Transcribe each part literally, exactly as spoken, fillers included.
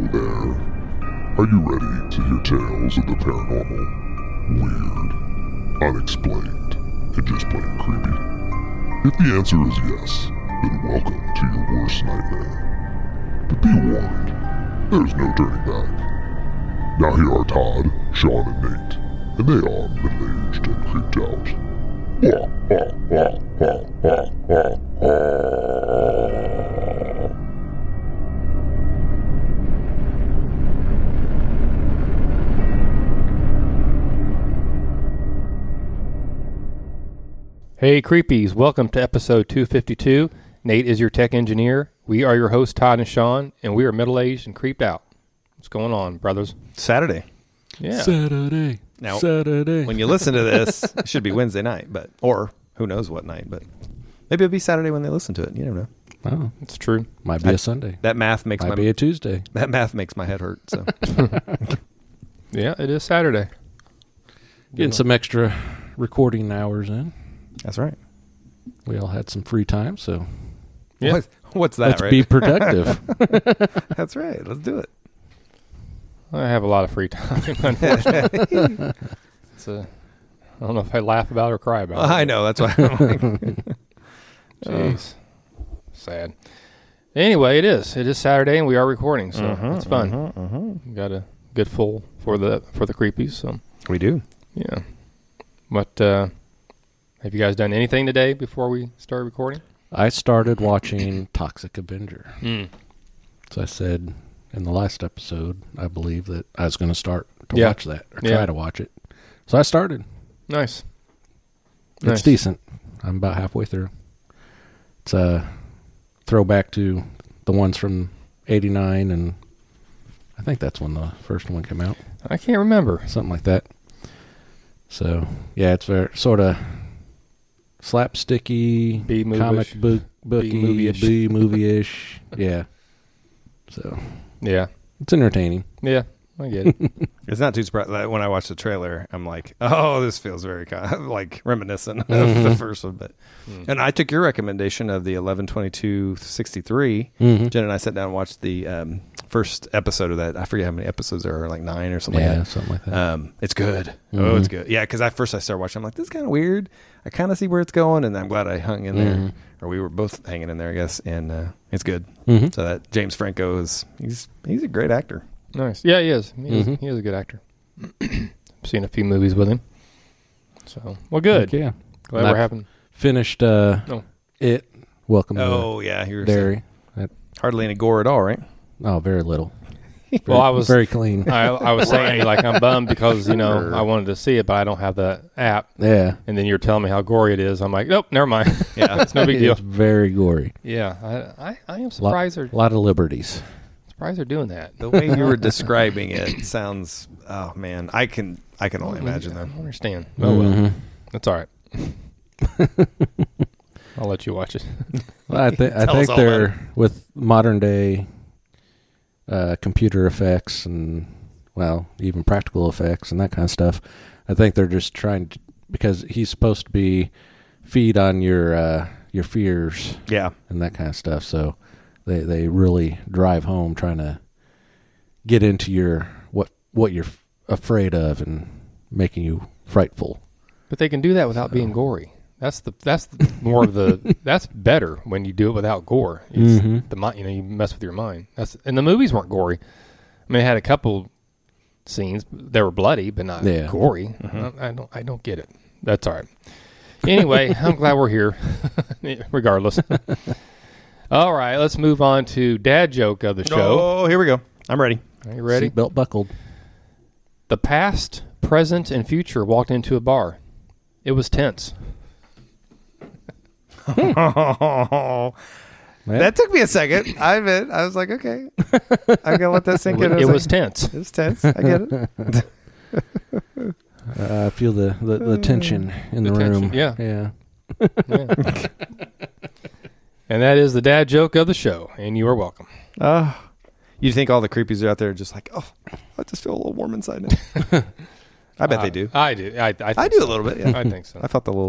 there. Are you ready to hear tales of the paranormal, weird, unexplained, and just plain creepy? If the answer is yes, then welcome to your worst nightmare. But be warned, there's no turning back. Now here are Todd, Sean, and Nate, and they are middle-aged and creeped out. Wah, wah, wah, wah, wah, wah, wah. Hey creepies, welcome to episode two fifty-two. Nate is your tech engineer. We are your hosts, Todd and Sean, and we are middle-aged and creeped out. What's going on, brothers? Saturday. Yeah. Saturday. Now, Saturday. when you listen to this, it should be Wednesday night, but or who knows what night, but maybe it'll be Saturday when they listen to it. You never know. Oh, It's true. might be I- a Sunday. That math makes Might my be a Tuesday. that math makes my head hurt. So Yeah, it is Saturday. Getting some extra recording hours in. that's right. We all had some free time, so Yeah. What, what's that? let's right? be productive. That's right. Let's do it. I have a lot of free time, unfortunately. It's a, I don't know if I laugh about it or cry about it. I know. That's why. I'm like, Jeez. Sad. Anyway, it is. It is Saturday, and we are recording, so Mhm, it's fun. mhm, mhm. We got a good full for the for the creepies, so We do. yeah. But uh, have you guys done anything today before we start recording? I started watching Toxic Avenger. Mm. So I said in the last episode, I believe that I was going to start to Yeah. watch that or Yeah. try to watch it. So I started. Nice. It's Nice. decent. I'm about halfway through. It's a throwback to the ones from eighty-nine, and I think that's when the first one came out. I can't remember. Something like that. So, yeah, it's very sort of slapsticky, B-movie-ish. comic book, booky, B-movie-ish. B-movie-ish. Yeah. So, Yeah. it's entertaining. Yeah. I get it. It's not too surprising. Like, when I watched the trailer, I'm like, oh, this feels very kind of like reminiscent of Mhm. the first one. But Mm. and I took your recommendation of the eleven twenty-two sixty-three. Mm-hmm. Jen and I sat down and watched the um, first episode of that. I forget how many episodes there are, like nine or something Yeah, like that. something like that. Um, it's good. Oh, Mhm. it's good. Yeah, because at first I started watching. I'm like, this is kind of weird. I kind of see where it's going, and I'm glad I hung in there, Mhm. or we were both hanging in there, I guess. And uh, it's good. Mhm. So that James Franco is he's he's a great actor. Nice. Yeah, he is. He, is Mhm. he is a good actor. I've seen a few movies with him. So, well, good. Yeah. Glad And we're I having. Finished uh, Oh. it. Welcome Oh yeah, you to were Dairy. saying hardly any gore at all, right? Oh, very little. Very, Well, I was- very clean. I, I was saying, like, I'm bummed because, you know, I wanted to see it, but I don't have the app. Yeah. And then you're telling me how gory it is. I'm like, nope, never mind. Yeah. It's no big deal. It's very gory. Yeah, I, I, I am surprised they're A lot of liberties. surprised they're doing that. The way you were describing it sounds. Oh man, I can I can only imagine I them. don't understand. Oh well, Mhm. that's all right. I'll let you watch it. Well, I, th- I Tell us think all they're about with modern day uh, computer effects and well, even practical effects and that kind of stuff. I think they're just trying to, because he's supposed to be feed on your uh, your fears Yeah, and that kind of stuff. So they they really drive home trying to get into your what what you're f- afraid of and making you frightful. But they can do that without being gory. That's the that's the, more of the that's better when you do it without gore. It's Mhm. the mi- you know you mess with your mind. That's and the movies weren't gory. I mean, they had a couple scenes that were bloody, but not Yeah. gory. I, I don't I don't get it. That's all right. Anyway, I'm glad we're here, regardless. All right, let's move on to dad joke of the show. Oh, here we go. I'm ready. Are you ready? Seatbelt buckled. The past, present, and future walked into a bar. It was tense. That took me a second. I admit. I was like, okay, I gotta let that sink in. I It like, was tense. It was tense. I get it. Uh, I feel the, the, the tension in the, The tension, room. yeah. Yeah. Yeah. And that is the dad joke of the show, and you are welcome. Uh, you think all the creepies are out there just like, oh, I just feel a little warm inside now. I bet Uh, they do. I do. I, I, think I do so. a little bit. Yeah. I think so. I felt the little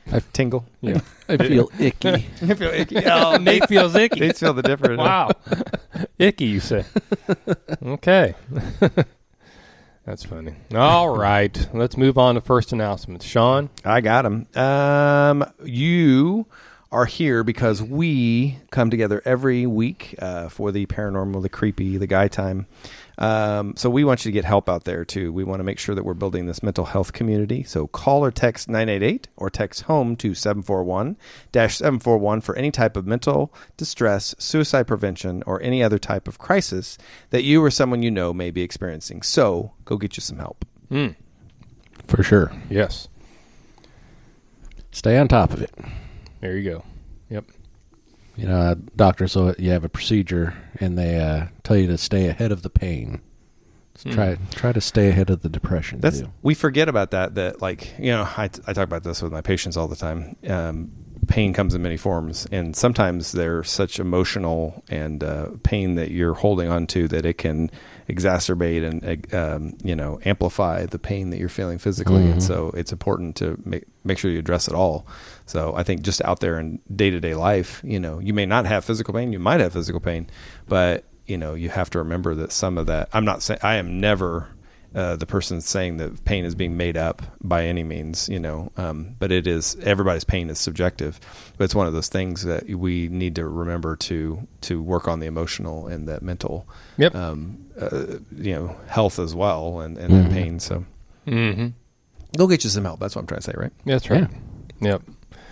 I tingle. Yeah. I feel icky. I feel icky. Oh, Nate feels icky. Nate's feel the difference. Wow. Icky, you say. Okay. That's funny. All right. Let's move on to first announcements. Sean? I got him. Um, you are here because we come together every week uh, for the paranormal, the creepy, the guy time. Um, so we want you to get help out there too. We want to make sure that we're building this mental health community. So call or text nine eight eight or text HOME to seven four one dash seven four one for any type of mental distress, suicide prevention, or any other type of crisis that you or someone you know may be experiencing. So go get you some help. Mm. For sure. Yes. Stay on top of it. There you go. Yep. You know, uh, doctors, so you have a procedure, and they uh, tell you to stay ahead of the pain. So Hmm. Try try to stay ahead of the depression, That's too. we forget about that. That like you know, I, I talk about this with my patients all the time. Um, pain comes in many forms, and sometimes they're such emotional and uh, pain that you're holding on to that it can exacerbate and um, you know amplify the pain that you're feeling physically. Mhm. And so it's important to make make sure you address it all. So I think just out there in day to day life, you know, you may not have physical pain, you might have physical pain, but you know, you have to remember that some of that. I'm not saying I am never uh, the person saying that pain is being made up by any means, you know, um, but it is, everybody's pain is subjective, but it's one of those things that we need to remember to, to work on the emotional and that mental, Yep. um, uh, you know, health as well. And, and Mhm. that pain. So Mm-hmm. go get you some help. That's what I'm trying to say. Right. That's right. Yep.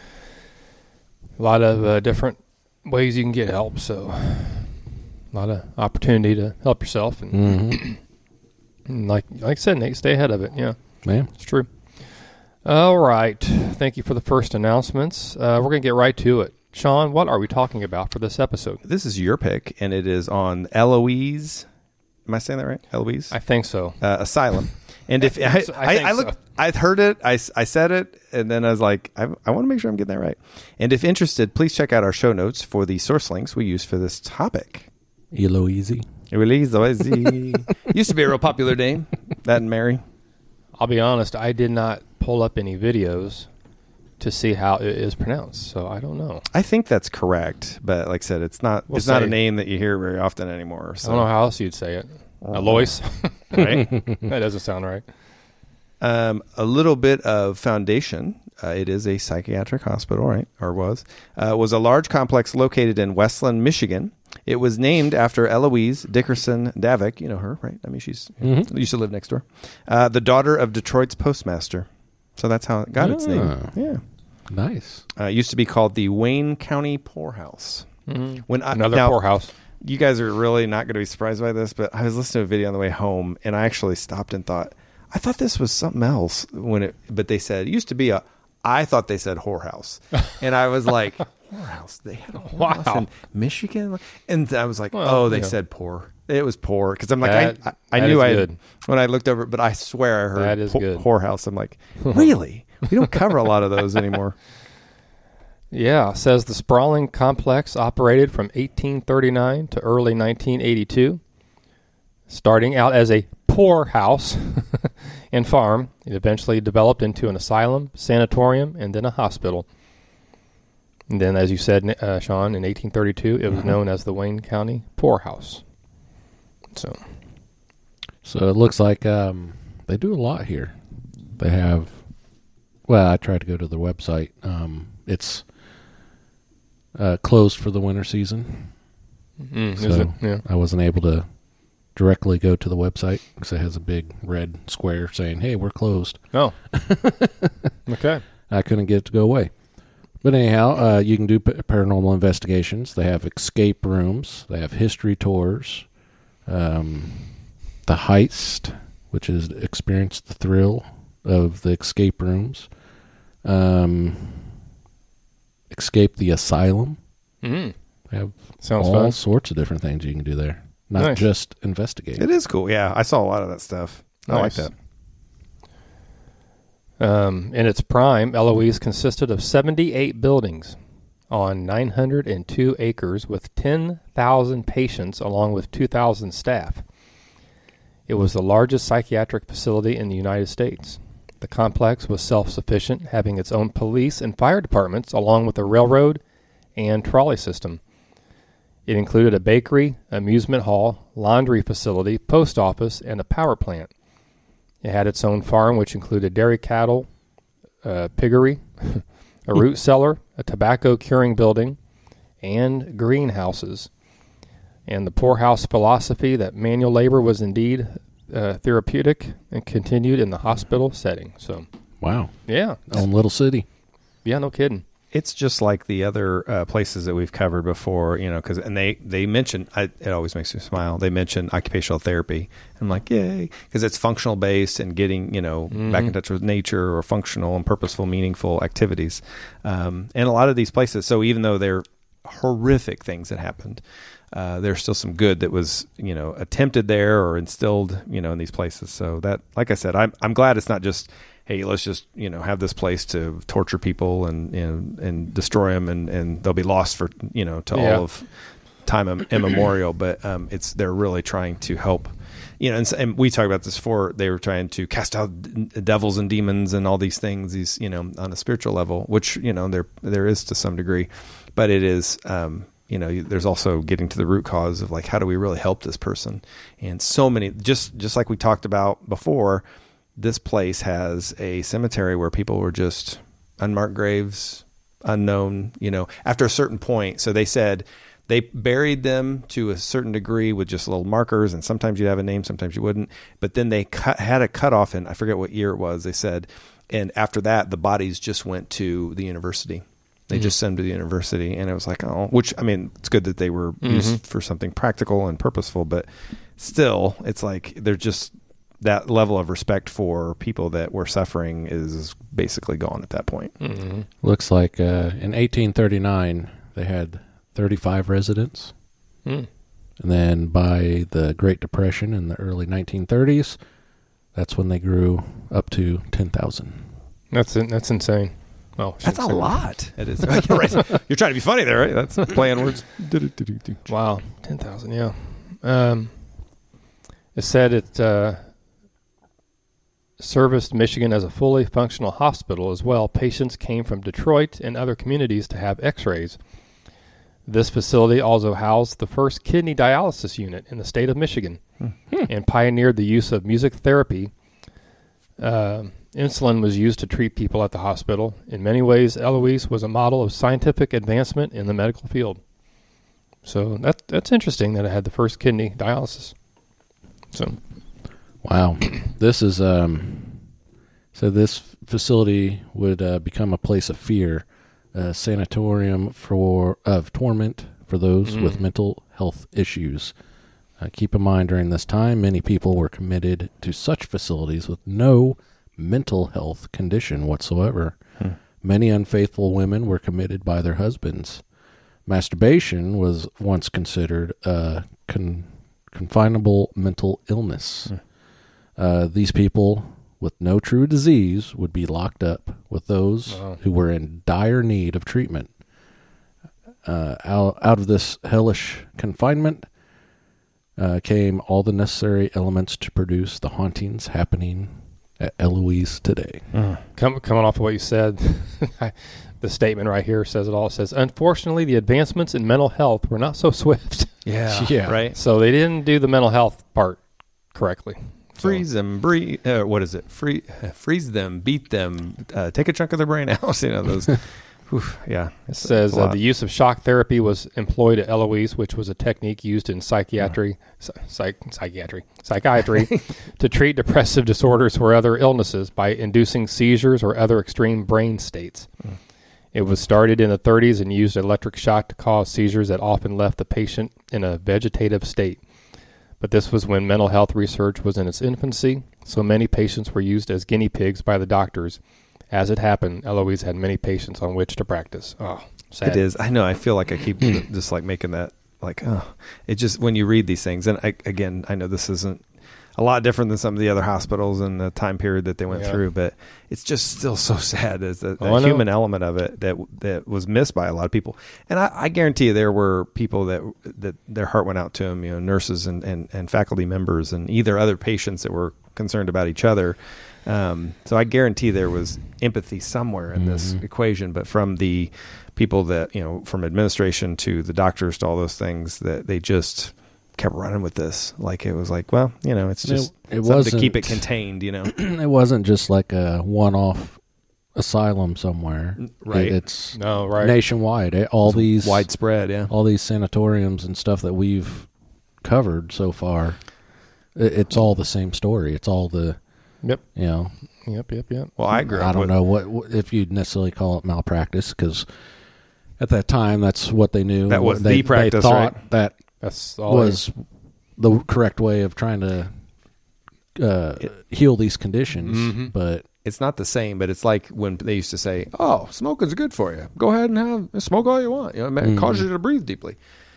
A lot of uh, different ways you can get help. So a lot of opportunity to help yourself. And, Mm-hmm. and like, like I said, Nate, stay ahead of it. Yeah. Yeah. It's true. All right. Thank you for the first announcements. Uh, we're going to get right to it. Sean, what are we talking about for this episode? This is your pick, and it is on Eloise. Am I saying that right? Eloise? I think so. Uh, Asylum. And if I, so. I I, think I looked, so. I heard it, I, I said it, and then I was like, I, I want to make sure I'm getting that right. And if interested, please check out our show notes for the source links we use for this topic. Eloise. Eloise used to be a real popular name. That and Mary. I'll be honest, I did not pull up any videos to see how it is pronounced, so I don't know. I think that's correct, but like I said, it's not. We'll it's not a say- name that you hear very often anymore. So. I don't know how else you'd say it. Alois? Right? That doesn't sound right. Um, a little bit of foundation. Uh, it is a psychiatric hospital, right? Or was. Uh, was a large complex located in Westland, Michigan. It was named after Eloise Dickerson Davik. You know her, right? I mean, she's Mhm. used to live next door. Uh, the daughter of Detroit's postmaster. So that's how it got its name. Ah. Yeah. Nice. Uh, it used to be called the Wayne County Poorhouse. Mhm. When I, Another now, poorhouse. You guys are really not going to be surprised by this, but I was listening to a video on the way home, and I actually stopped and thought, I thought this was something else when it, but they said it used to be a. I thought they said whorehouse, and I was like, whorehouse. They had a whorehouse Wow. in Michigan, and I was like, Well, oh, they yeah. said poor. It was poor because I'm like, That- I, I, I that knew is I good. when I looked over, but I swear I heard That is wh- good. whorehouse. I'm like, really? We don't cover a lot of those anymore. Yeah, it says the sprawling complex operated from eighteen thirty-nine to early nineteen eighty-two. Starting out as a poorhouse and farm, it eventually developed into an asylum, sanatorium, and then a hospital. And then, as you said, uh, Sean, in eighteen thirty-two, it was Mhm. known as the Wayne County Poorhouse. So, So it looks like um, they do a lot here. They have, well, I tried to go to their website. Um, it's uh, closed for the winter season. mm, is So it? Yeah. I wasn't able to directly go to the website because it has a big red square saying, hey, we're closed. Oh. Okay. I couldn't get it to go away. But anyhow, uh, you can do p- paranormal investigations. They have escape rooms. They have history tours. Um, the Heist, which is experience the thrill of the escape rooms. Um, escape the asylum. Mm. They have Sounds all fun. sorts of different things you can do there. Not Nice. just investigate. It is cool. Yeah, I saw a lot of that stuff. I like Nice. that. Um, in its prime, Eloise consisted of seventy-eight buildings on nine hundred two acres with ten thousand patients along with two thousand staff. It was the largest psychiatric facility in the United States. The complex was self-sufficient, having its own police and fire departments, along with a railroad and trolley system. It included a bakery, amusement hall, laundry facility, post office, and a power plant. It had its own farm, which included dairy cattle, a piggery, a root cellar, a tobacco curing building, and greenhouses. And the poorhouse philosophy that manual labor was indeed uh, therapeutic and continued in the hospital setting. So, Wow. yeah. Own little city. Yeah, no kidding. It's just like the other uh, places that we've covered before, you know, because and they they mention I, it always makes me smile. They mention occupational therapy. I'm like, yay, because it's functional based and getting you know mm-hmm. back in touch with nature or functional and purposeful, meaningful activities. Um, and a lot of these places, so even though they're horrific things that happened, uh, there's still some good that was you know attempted there or instilled you know in these places. So that, like I said, I'm I'm glad it's not just, hey, let's just, you know, have this place to torture people and and, and destroy them, and, and they'll be lost for, you know, to yeah. all of time im- immemorial. But um, it's they're really trying to help, you know, and, and we talked about this before. They were trying to cast out d- devils and demons and all these things, these, you know, on a spiritual level, which, you know, there there is to some degree. But it is, um, you know, there's also getting to the root cause of, like, how do we really help this person? And so many, just just like we talked about before, this place has a cemetery where people were just unmarked graves, unknown, you know, after a certain point. So they said they buried them to a certain degree with just little markers, and sometimes you'd have a name, sometimes you wouldn't. But then they cut, had a cutoff, and I forget what year it was, they said. And after that, the bodies just went to the university. They mm-hmm. just sent them to the university. And it was like, oh, which, I mean, it's good that they were mm-hmm. used for something practical and purposeful, but still, it's like they're just, that level of respect for people that were suffering is basically gone at that point. Mm-hmm. Looks like uh, in eighteen thirty-nine, they had thirty-five residents. Mm. And then by the Great Depression in the early nineteen thirties, that's when they grew up to ten thousand. That's in, that's insane. Well, that's a lot. It is. You're, right. You're trying to be funny there, right? That's playing words. Wow, ten thousand, yeah. Um, it said it... Uh, serviced Michigan as a fully functional hospital as well. Patients came from Detroit and other communities to have x-rays. This facility also housed the first kidney dialysis unit in the state of Michigan hmm. and pioneered the use of music therapy. Uh, insulin was used to treat people at the hospital. In many ways, Eloise was a model of scientific advancement in the medical field. So that that's interesting that it had the first kidney dialysis. So... Wow. This is, um, so this facility would uh, become a place of fear, a sanatorium for of torment for those mm. with mental health issues. Uh, keep in mind, during this time, many people were committed to such facilities with no mental health condition whatsoever. Hmm. Many unfaithful women were committed by their husbands. Masturbation was once considered a con- confinable mental illness. Hmm. Uh, these people with no true disease would be locked up with those wow. who were in dire need of treatment. Uh, out, out of this hellish confinement uh, came all the necessary elements to produce the hauntings happening at Eloise today. Uh, come, coming off of what you said, the statement right here says it all. It says, unfortunately, the advancements in mental health were not so swift. Yeah, yeah. Right. So they didn't do the mental health part correctly. Freeze them, breathe. Uh, what is it? Free, uh, freeze them, beat them, uh, take a chunk of their brain out. You know those. whew, yeah. It says uh, the use of shock therapy was employed at Eloise, which was a technique used in psychiatry, oh. psych, psychiatry, psychiatry, to treat depressive disorders or other illnesses by inducing seizures or other extreme brain states. Mm. It was started in the thirties and used electric shock to cause seizures that often left the patient in a vegetative state. But this was when mental health research was in its infancy, so many patients were used as guinea pigs by the doctors. As it happened, Eloise had many patients on which to practice. Oh, sad. It is. I know. I feel like I keep just like making that, like, oh, it just, when you read these things, and I, again, I know this isn't a lot different than some of the other hospitals and the time period that they went yeah. through, but it's just still so sad as the, the oh, human element of it that that was missed by a lot of people. And I, I guarantee you there were people that that their heart went out to them, you know, nurses and, and, and faculty members and either other patients that were concerned about each other Um, so I guarantee there was empathy somewhere in this Mhm. equation, but from the people that, you know, from administration to the doctors to all those things, that they just kept running with this. Like it was like, well, you know, it's just It- it something to keep it wasn't- contained, you know. It wasn't just like a one-off asylum somewhere. Right. It- it's No, right. nationwide. It- all these Widespread, yeah. all these sanatoriums and stuff that we've covered so far, it, it's all the same story. It's all the, Yep. you know, Yep. Yep. Yep. Well, I grew up I don't with, know what, what if you'd necessarily call it malpractice, because at that time that's what they knew. That was they, the practice, they thought right? that That's all. was the correct way of trying to uh, heal these conditions, Mhm. but it's not the same, but it's like when they used to say, "Oh, smoking's good for you. Go ahead and have smoke all you want. You know, it Mhm. causes you to breathe deeply."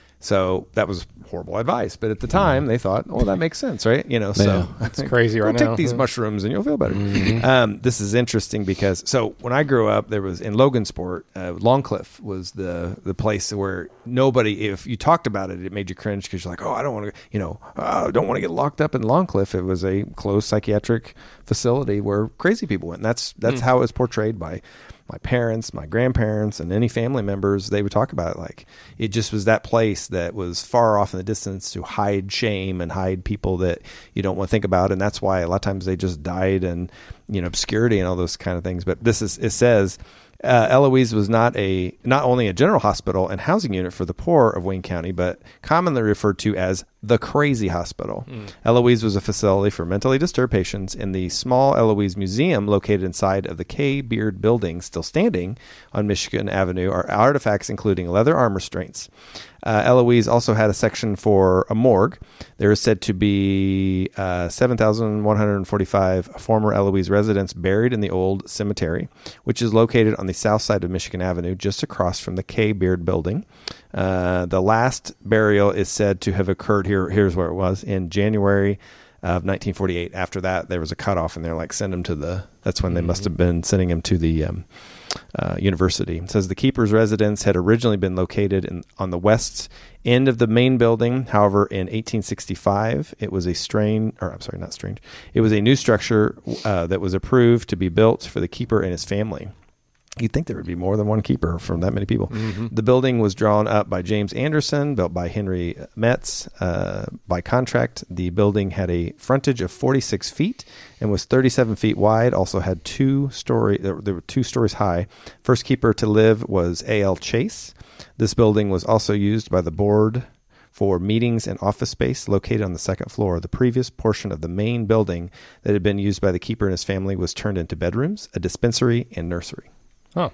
So that was horrible advice, but at the time they thought, "Oh, that makes sense, right?" You know, so It's crazy Go right take now. these Yeah. mushrooms and you'll feel better. Mhm. Um, this is interesting because so when I grew up, there was in Logansport, uh, Longcliff was the the place where nobody, if you talked about it, it made you cringe because you're like, "Oh, I don't want to, you know, I don't want to get locked up in Longcliff." It was a closed psychiatric facility where crazy people went. And that's that's Mm. how it was portrayed by my parents, my grandparents, and any family members. They would talk about it like it just was that place that was far off in the distance to hide shame and hide people that you don't want to think about. And that's why a lot of times they just died in, you know, obscurity and all those kind of things. But this is, it says, uh, Eloise was not a not only a general hospital and housing unit for the poor of Wayne County, but commonly referred to as the Crazy Hospital. Mm. Eloise was a facility for mentally disturbed patients, and the small Eloise Museum located inside of the K. Beard building, still standing on Michigan Avenue, are artifacts including leather arm restraints. Uh, Eloise also had a section for a morgue. There is said to be uh, seven thousand one hundred forty-five former Eloise residents buried in the old cemetery, which is located on the south side of Michigan Avenue, just across from the K. Beard building. Uh, the last burial is said to have occurred here. Here's where it was in January of nineteen forty-eight. After that, there was a cutoff, and they're like, send him to the. That's when they must have been sending him to the um, uh, university. It says the keeper's residence had originally been located in, on the west end of the main building. However, in eighteen sixty-five, it was a strange, or I'm sorry, not strange. It was a new structure uh, that was approved to be built for the keeper and his family. You'd think there would be more than one keeper from that many people. Mhm. The building was drawn up by James Anderson, built by Henry Metz. Uh, by contract, the building had a frontage of forty-six feet and was thirty-seven feet wide. Also had two story. There there were two stories high. First keeper to live was A L Chase. This building was also used by the board for meetings and office space located on the second floor. The previous portion of the main building that had been used by the keeper and his family was turned into bedrooms, a dispensary, and nursery. Oh,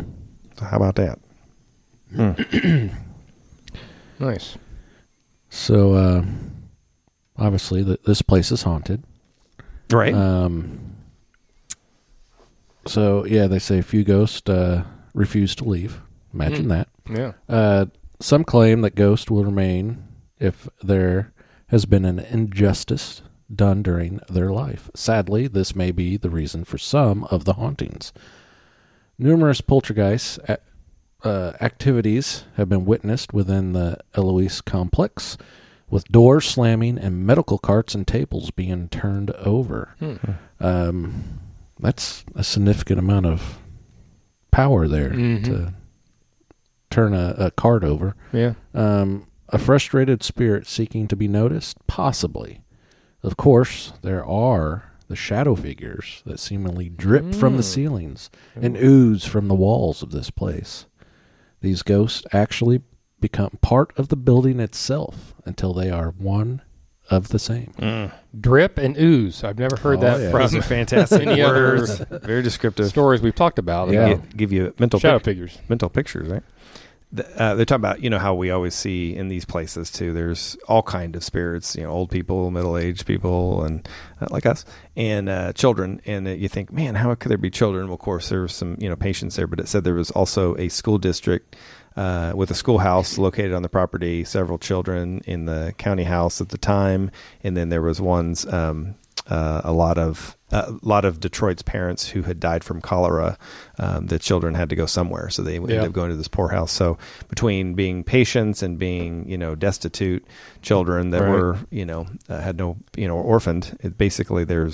So how about that? nice. so uh, obviously th- this place is haunted. Right. Um, so yeah, they say few ghosts uh, refuse to leave. Imagine Hmm. that. Yeah. Uh, some claim that ghosts will remain if there has been an injustice done during their life. Sadly, this may be the reason for some of the hauntings. Numerous poltergeist a- uh, activities have been witnessed within the Eloise complex, with doors slamming and medical carts and tables being turned over. Hmm. Um, that's a significant amount of power there Mhm. to turn a, a cart over. Yeah. Um, a frustrated spirit seeking to be noticed? Possibly. Of course, there are the shadow figures that seemingly drip from the Mm. ceilings and ooze from the walls of this place. These ghosts actually become part of the building itself until they are one of the same. Drip and ooze. I've never heard Oh, that yeah. Those from are fantastic any other words. Very descriptive. stories we've talked about. Yeah. about Give, give you mental shadow pic- figures. mental pictures, right? The, uh, they're talking about, you know, how we always see in these places too. There's all kind of spirits, you know, old people, middle-aged people, and uh, like us, and uh, children. And uh, you think, man, how could there be children? Well, of course, there was some, you know, patients there, but it said there was also a school district uh, with a schoolhouse located on the property, several children in the county house at the time, and then there was ones. Um, Uh, a lot of uh, a lot of Detroit's parents who had died from cholera. Um, the children had to go somewhere, so they ended Yeah. up going to this poorhouse. So between being patients and being, you know, destitute children that Right. were, you know, uh, had no, you know, orphaned, it basically there's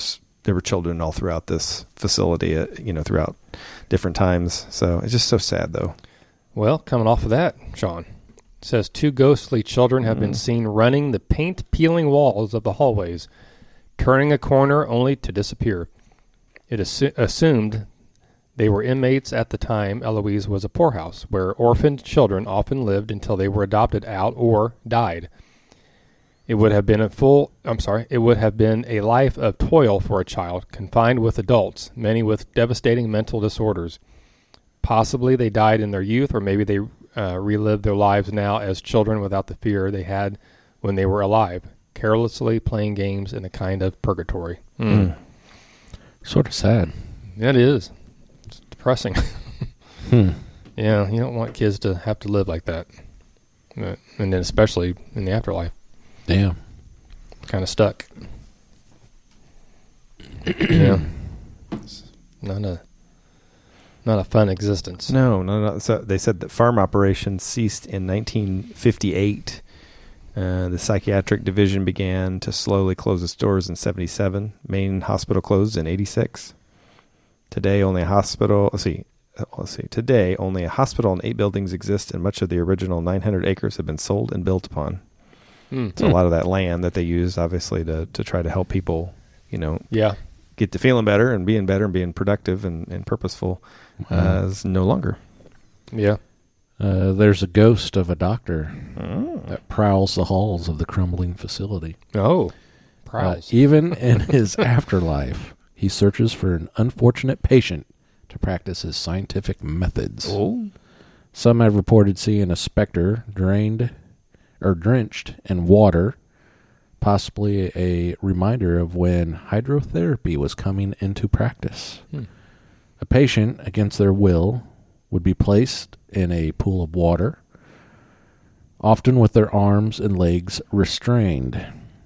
there were children all throughout this facility, at, you know, throughout different times. So it's just so sad, though. Well, coming off of that, Sean, it says two ghostly children have Mm. been seen running the paint-peeling walls of the hallways, turning a corner only to disappear. It assu- assumed they were inmates at the time Eloise was a poorhouse, where orphaned children often lived until they were adopted out or died. It would have been a full, I'm sorry, it would have been a life of toil for a child, confined with adults, many with devastating mental disorders. Possibly they died in their youth, or maybe they uh, relived their lives now as children without the fear they had when they were alive, carelessly playing games in a kind of purgatory. Mm. Sort of sad. It is. It's depressing. Hmm. Yeah, you don't want kids to have to live like that. Uh, and then especially in the afterlife. Yeah. Kind of stuck. Yeah. It's not a not a fun existence. No, no, no. So they said that farm operations ceased in nineteen fifty-eight. Uh, the psychiatric division began to slowly close its doors in seventy-seven. Main hospital closed in eighty-six. Today, only a hospital. Let's see. Let's see. Today, only a hospital and eight buildings exist, and much of the original nine hundred acres have been sold and built upon. Mm. So a lot of that land that they used, obviously, to to try to help people, you know, Yeah. get to feeling better and being better and being productive and, and purposeful, uh, is no longer. Yeah. Uh, there's a ghost of a doctor Oh. that prowls the halls of the crumbling facility. Oh. Uh, Prowls. even in his afterlife, he searches for an unfortunate patient to practice his scientific methods. Oh. Some have reported seeing a specter drained or drenched in water, possibly a reminder of when hydrotherapy was coming into practice. Hmm. A patient, against their will, would be placed in a pool of water, often with their arms and legs restrained.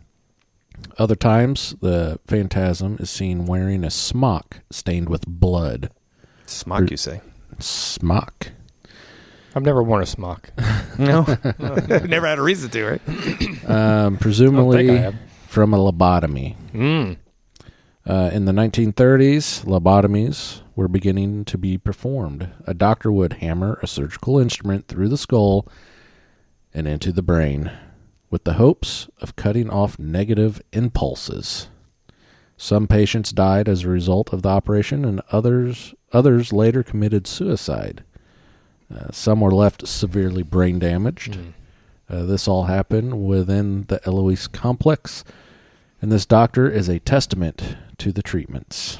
Other times, the phantasm is seen wearing a smock stained with blood. Smock, you say? Smock. I've never worn a smock. No. Never had a reason to, right? Um, I presumably think I have. from a lobotomy. Mm. Uh, in the nineteen thirties, lobotomies were beginning to be performed. A doctor would hammer a surgical instrument through the skull and into the brain, with the hopes of cutting off negative impulses. Some patients died as a result of the operation, and others others later committed suicide. Uh, some were left severely brain damaged. Mm. Uh, this all happened within the Eloise complex, and this doctor is a testament to the treatments.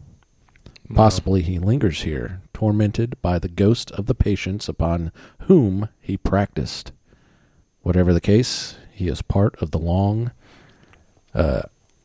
Wow. Possibly he lingers here, tormented by the ghost of the patients upon whom he practiced. Whatever the case, he is part of the long uh,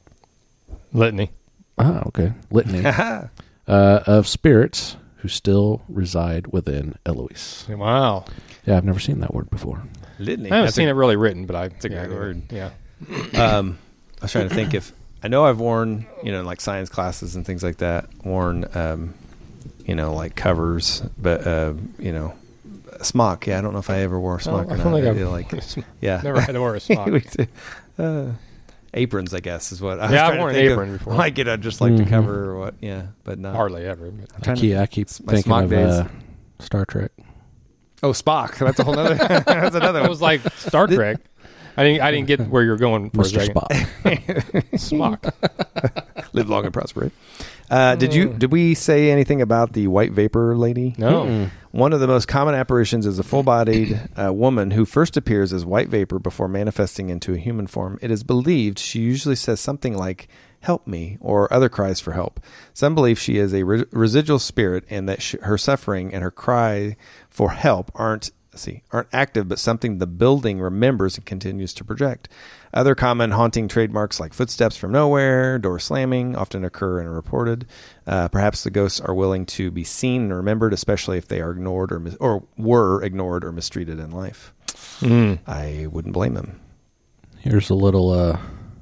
Litany. ah, okay, litany uh, of spirits who still reside within Eloise. Wow. Yeah, I've never seen that word before. Litany. I haven't That's seen a- it really written, but I. a yeah, great word. Yeah. Um, I was trying to think if I know I've worn, you know, like science classes and things like that, worn, um, you know, like covers, but uh, you know, a smock. Yeah, I don't know if I ever wore a smock Oh, I or don't not. think I I've feel like, yeah, never had to wear a smock. We do. uh, aprons, I guess, is what I was Yeah, I've trying to worn an think apron of. before. Like it, I just like Mhm. to cover or what. Yeah, but not Hardly ever. But I'm I trying to- keep, I keep my thinking smock of days. uh, Star Trek. Oh, Spock. That's a whole other. That's another it one. was like Star Trek. I didn't. I didn't get where you're going for Mister a second. Spock. Smock. Live long and prosper. Right? Uh, did you? Did we say anything about the white vapor lady? No. Mm-mm. One of the most common apparitions is a full-bodied uh, woman who first appears as white vapor before manifesting into a human form. It is believed she usually says something like, "Help me," or other cries for help. Some believe she is a re- residual spirit and that sh- her suffering and her cry for help aren't let's see aren't active, but something the building remembers and continues to project. Other common haunting trademarks like footsteps from nowhere, door slamming, often occur and are reported. Uh, perhaps the ghosts are willing to be seen and remembered, especially if they are ignored or mis- or were ignored or mistreated in life. Mm. I wouldn't blame them. Here's a little uh,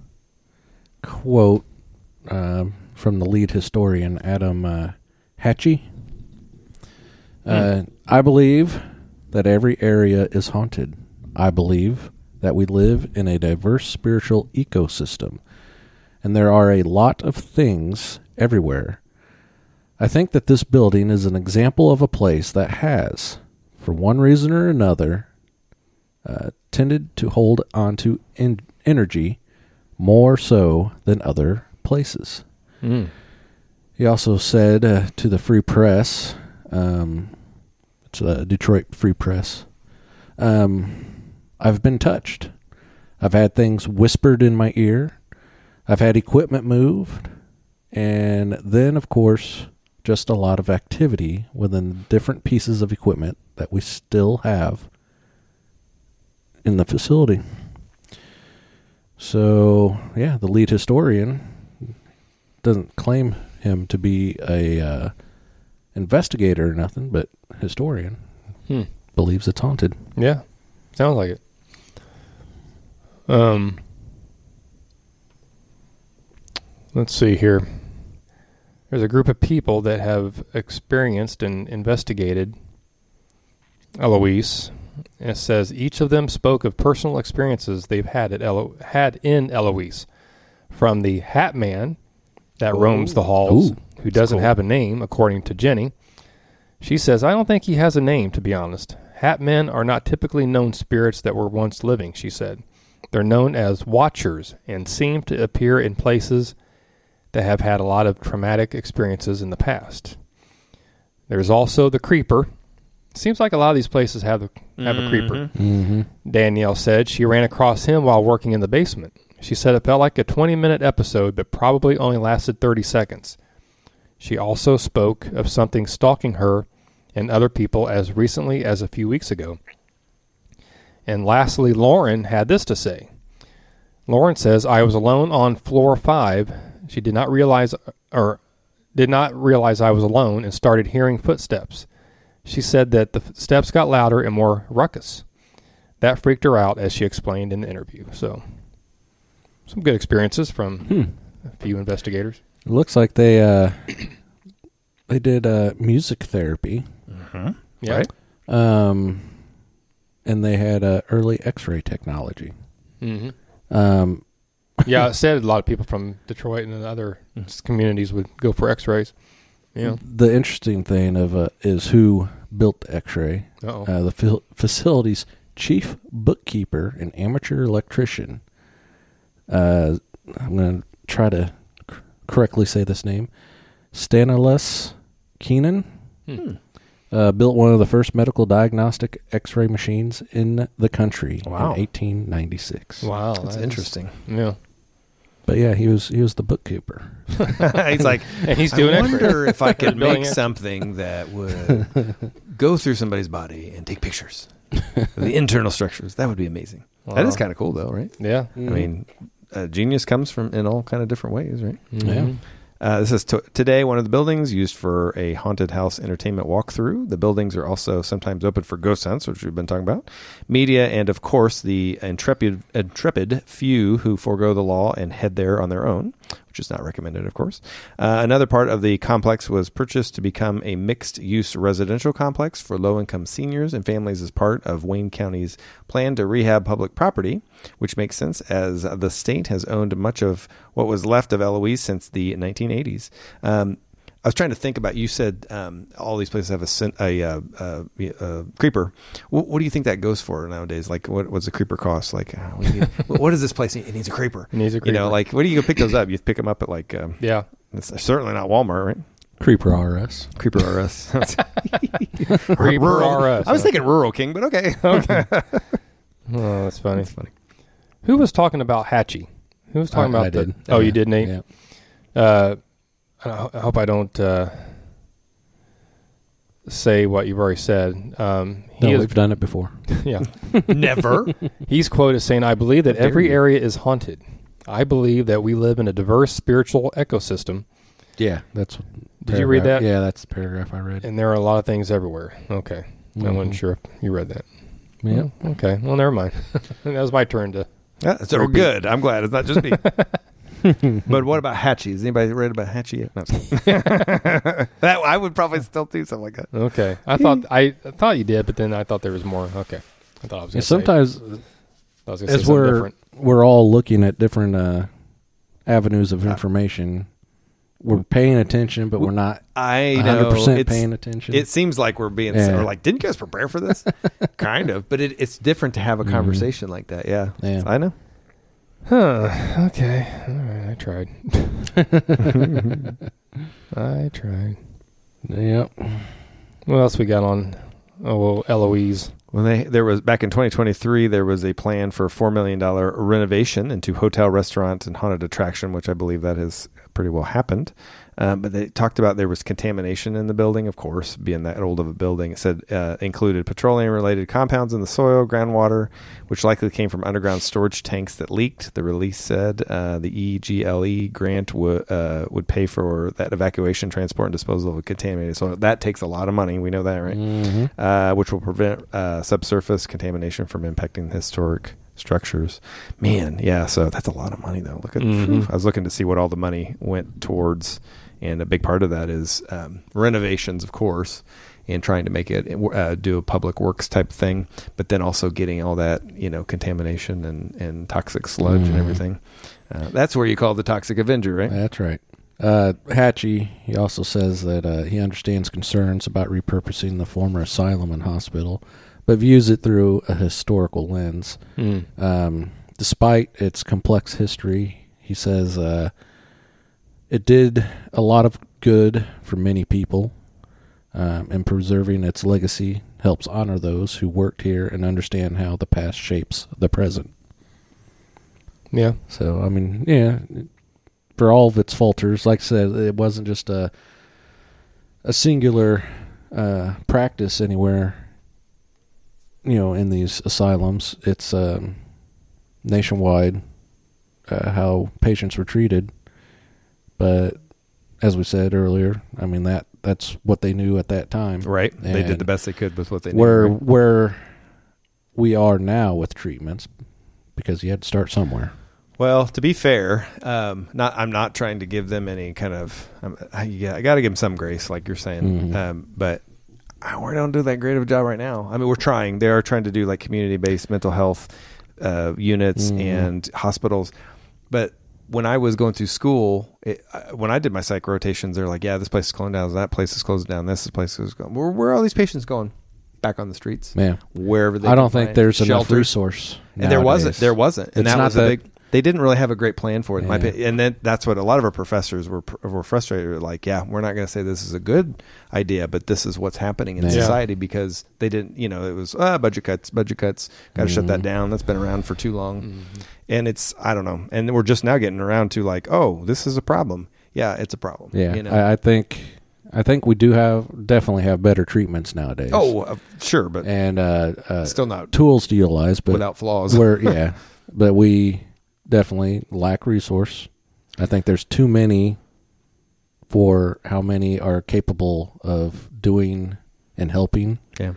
quote uh, from the lead historian, Adam uh, Hatchie. Uh, I believe that every area is haunted. I believe that we live in a diverse spiritual ecosystem, and there are a lot of things everywhere. I think that this building is an example of a place that has, for one reason or another, uh, tended to hold on to en- energy more so than other places. Mm. He also said uh, to the Free Press, um, it's the Detroit Free Press, um, I've been touched. I've had things whispered in my ear. I've had equipment moved. And then, of course, just a lot of activity within different pieces of equipment that we still have in the facility. So, yeah, the lead historian doesn't claim him to be a uh, investigator or nothing, but historian. Hmm. Believes it's haunted. Yeah, sounds like it. Um, let's see here. There's a group of people that have experienced and investigated Eloise. And it says each of them spoke of personal experiences they've had at Elo- had in Eloise, from the Hat Man that Ooh. roams the halls, Ooh, who doesn't cool. have a name, according to Jenny. She says, I don't think he has a name, to be honest. Hat men are not typically known spirits that were once living, she said. They're known as watchers and seem to appear in places that have had a lot of traumatic experiences in the past. There's also the creeper. Seems like a lot of these places have, a, have Mm-hmm. a creeper. Mm-hmm. Danielle said she ran across him while working in the basement. She said it felt like a twenty-minute episode, but probably only lasted thirty seconds. She also spoke of something stalking her and other people as recently as a few weeks ago. And lastly, Lauren had this to say. Lauren says, I was alone on floor five. She did not realize, or did not realize I was alone and started hearing footsteps. She said that the steps got louder and more ruckus. That freaked her out, as she explained in the interview. So, some good experiences from Hmm. a few investigators. It looks like they uh, they did uh, music therapy, Yeah. Right? um, and they had uh, early X-ray technology. Mm-hmm. Um, Yeah, it said a lot of people from Detroit and other communities would go for X-rays. Yeah. The interesting thing of uh, is who built the X-ray. Uh-oh. Uh, the fa- facility's chief bookkeeper and amateur electrician. Uh, I'm going to try to c- correctly say this name. Stanislaus Keenan Hmm. uh, built one of the first medical diagnostic X-ray machines in the country Wow. in eighteen ninety-six. Wow, That's interesting. Yeah, But yeah, he was he was the bookkeeper. He's like, and he's I doing X-ray. wonder if I could Building make X- something that would go through somebody's body and take pictures of the internal structures. That would be amazing. That is Wow. kind of cool, though, right? Yeah. I mean, uh, genius comes from in all kind of different ways, right? Mhm. Uh, this is t- today one of the buildings used for a haunted house entertainment walkthrough. The buildings are also sometimes open for ghost hunts, which we've been talking about, media, and of course the intrepid, intrepid few who forego the law and head there on their own, which is not recommended, of course. Uh, another part of the complex was purchased to become a mixed-use residential complex for low-income seniors and families as part of Wayne County's plan to rehab public property, which makes sense as the state has owned much of what was left of Eloise since the nineteen eighties. Um, I was trying to think about, you said um, all these places have a, cin- a, uh, uh, uh, creeper. What, what do you think that goes for nowadays? Like, what what's the creeper cost? Like, uh, we need, what does this place need? It needs a creeper. It needs a You know, creeper. like, where do you go pick those up? You pick them up at, like, um, Yeah. it's certainly not Walmart, right? Creeper R S. Creeper R us. Creeper Rural. R us. I was thinking Rural King, but okay. Okay. Oh, that's funny. That's funny. Who was talking about Hatchie? Who was talking I- about I the? did. Oh, Yeah. you did, Nate. Yeah. Uh, I ho- I hope I don't uh, say what you've already said. Um, he No, is, we've done it before. yeah. Never. He's quoted saying, "I believe that How dare every you. area is haunted. I believe that we live in a diverse spiritual ecosystem, Yeah, that's. Did you read paragraph- that? Yeah, that's the paragraph I read. and there are a lot of things everywhere." Okay, I wasn't Mhm. sure if you read that. Yeah. Oh, okay. Well, never mind. That was my turn to. Yeah, so Repeat. good. I'm glad it's not just me. But what about Hatchie? Has anybody read about Hatchie yet? No, I'm just kidding. That I would probably still do something like that. Okay, I thought I, I thought you did, but then I thought there was more. Okay, I thought I was Yeah, going to sometimes I was going to say as something we're different. we're all looking at different uh, avenues of information. We're paying attention, but we're not I one know hundred percent it's, paying attention. It seems like we're being, Yeah. we're like, didn't you guys prepare for this? Kind of, but it, it's different to have a conversation like that. Yeah, Yeah. I know. Huh. Okay. All right. I tried. I tried. Yep. What else we got on? Oh, well, Eloise. When they there was back in twenty twenty-three, there was a plan for a four million dollar renovation into hotel, restaurant, and haunted attraction, which I believe that has pretty well happened. Um, but they talked about there was contamination in the building, of course, being that old of a building. It said uh, included petroleum-related compounds in the soil, groundwater, which likely came from underground storage tanks that leaked. The release said uh, the E G L E grant w- uh, would pay for that evacuation, transport, and disposal of contaminated soil. That takes a lot of money. We know that, right? Mm-hmm. Uh, which will prevent uh, subsurface contamination from impacting historic structures. Man, yeah, so that's a lot of money, though. Look at, Mhm. I was looking to see what all the money went towards, and a big part of that is um, renovations, of course, and trying to make it uh, do a public works type thing, but then also getting all that, you know, contamination and, and toxic sludge Mhm. and everything. Uh, that's where you call the Toxic Avenger, right? That's right. Uh, Hatchie, he also says that uh, he understands concerns about repurposing the former asylum and hospital, but views it through a historical lens. Mm. Um, despite its complex history, he says uh, it did a lot of good for many people, um, and preserving its legacy helps honor those who worked here and understand how the past shapes the present. Yeah. So, I mean, yeah, for all of its falters, like I said, it wasn't just a a singular uh, practice anywhere, you know, in these asylums. It's um, nationwide uh, how patients were treated. But as we said earlier, I mean, that that's what they knew at that time. Right. They did And the best they could with what they knew. Where, right? where we are now with treatments, because you had to start somewhere. Well, to be fair, um, not I'm not trying to give them any kind of. Um, I, yeah, I got to give them some grace, like you're saying. Mhm. Um, but uh, we don't do that great of a job right now. I mean, we're trying. They are trying to do like community-based mental health uh, units Mhm. and hospitals. But when I was going through school, it, uh, when I did my psych rotations, they're like, "Yeah, this place is closing down. That place is closing down. This place is going. Where, where are all these patients going? Back on the streets? Yeah. Wherever they. I don't can think find there's enough shelters." resource. And there wasn't. nowadays. There wasn't. And It's that not was a that- big. They didn't really have a great plan for it. In my Yeah. opinion. And then that's what a lot of our professors were were frustrated. Like, yeah, we're not going to say this is a good idea, but this is what's happening in Yeah. society because they didn't. You know, it was ah, budget cuts, budget cuts. Got to shut that Mhm. down. That's been around for too long. Mm-hmm. And it's I don't know. And we're just now getting around to like, oh, this is a problem. Yeah, it's a problem. Yeah, You know? I, I think I think we do have definitely have better treatments nowadays. oh, uh, sure, but and uh, uh, still not tools to utilize, but without flaws. we're yeah, but we definitely lack resource. I think there's too many for how many are capable of doing and helping. Yeah.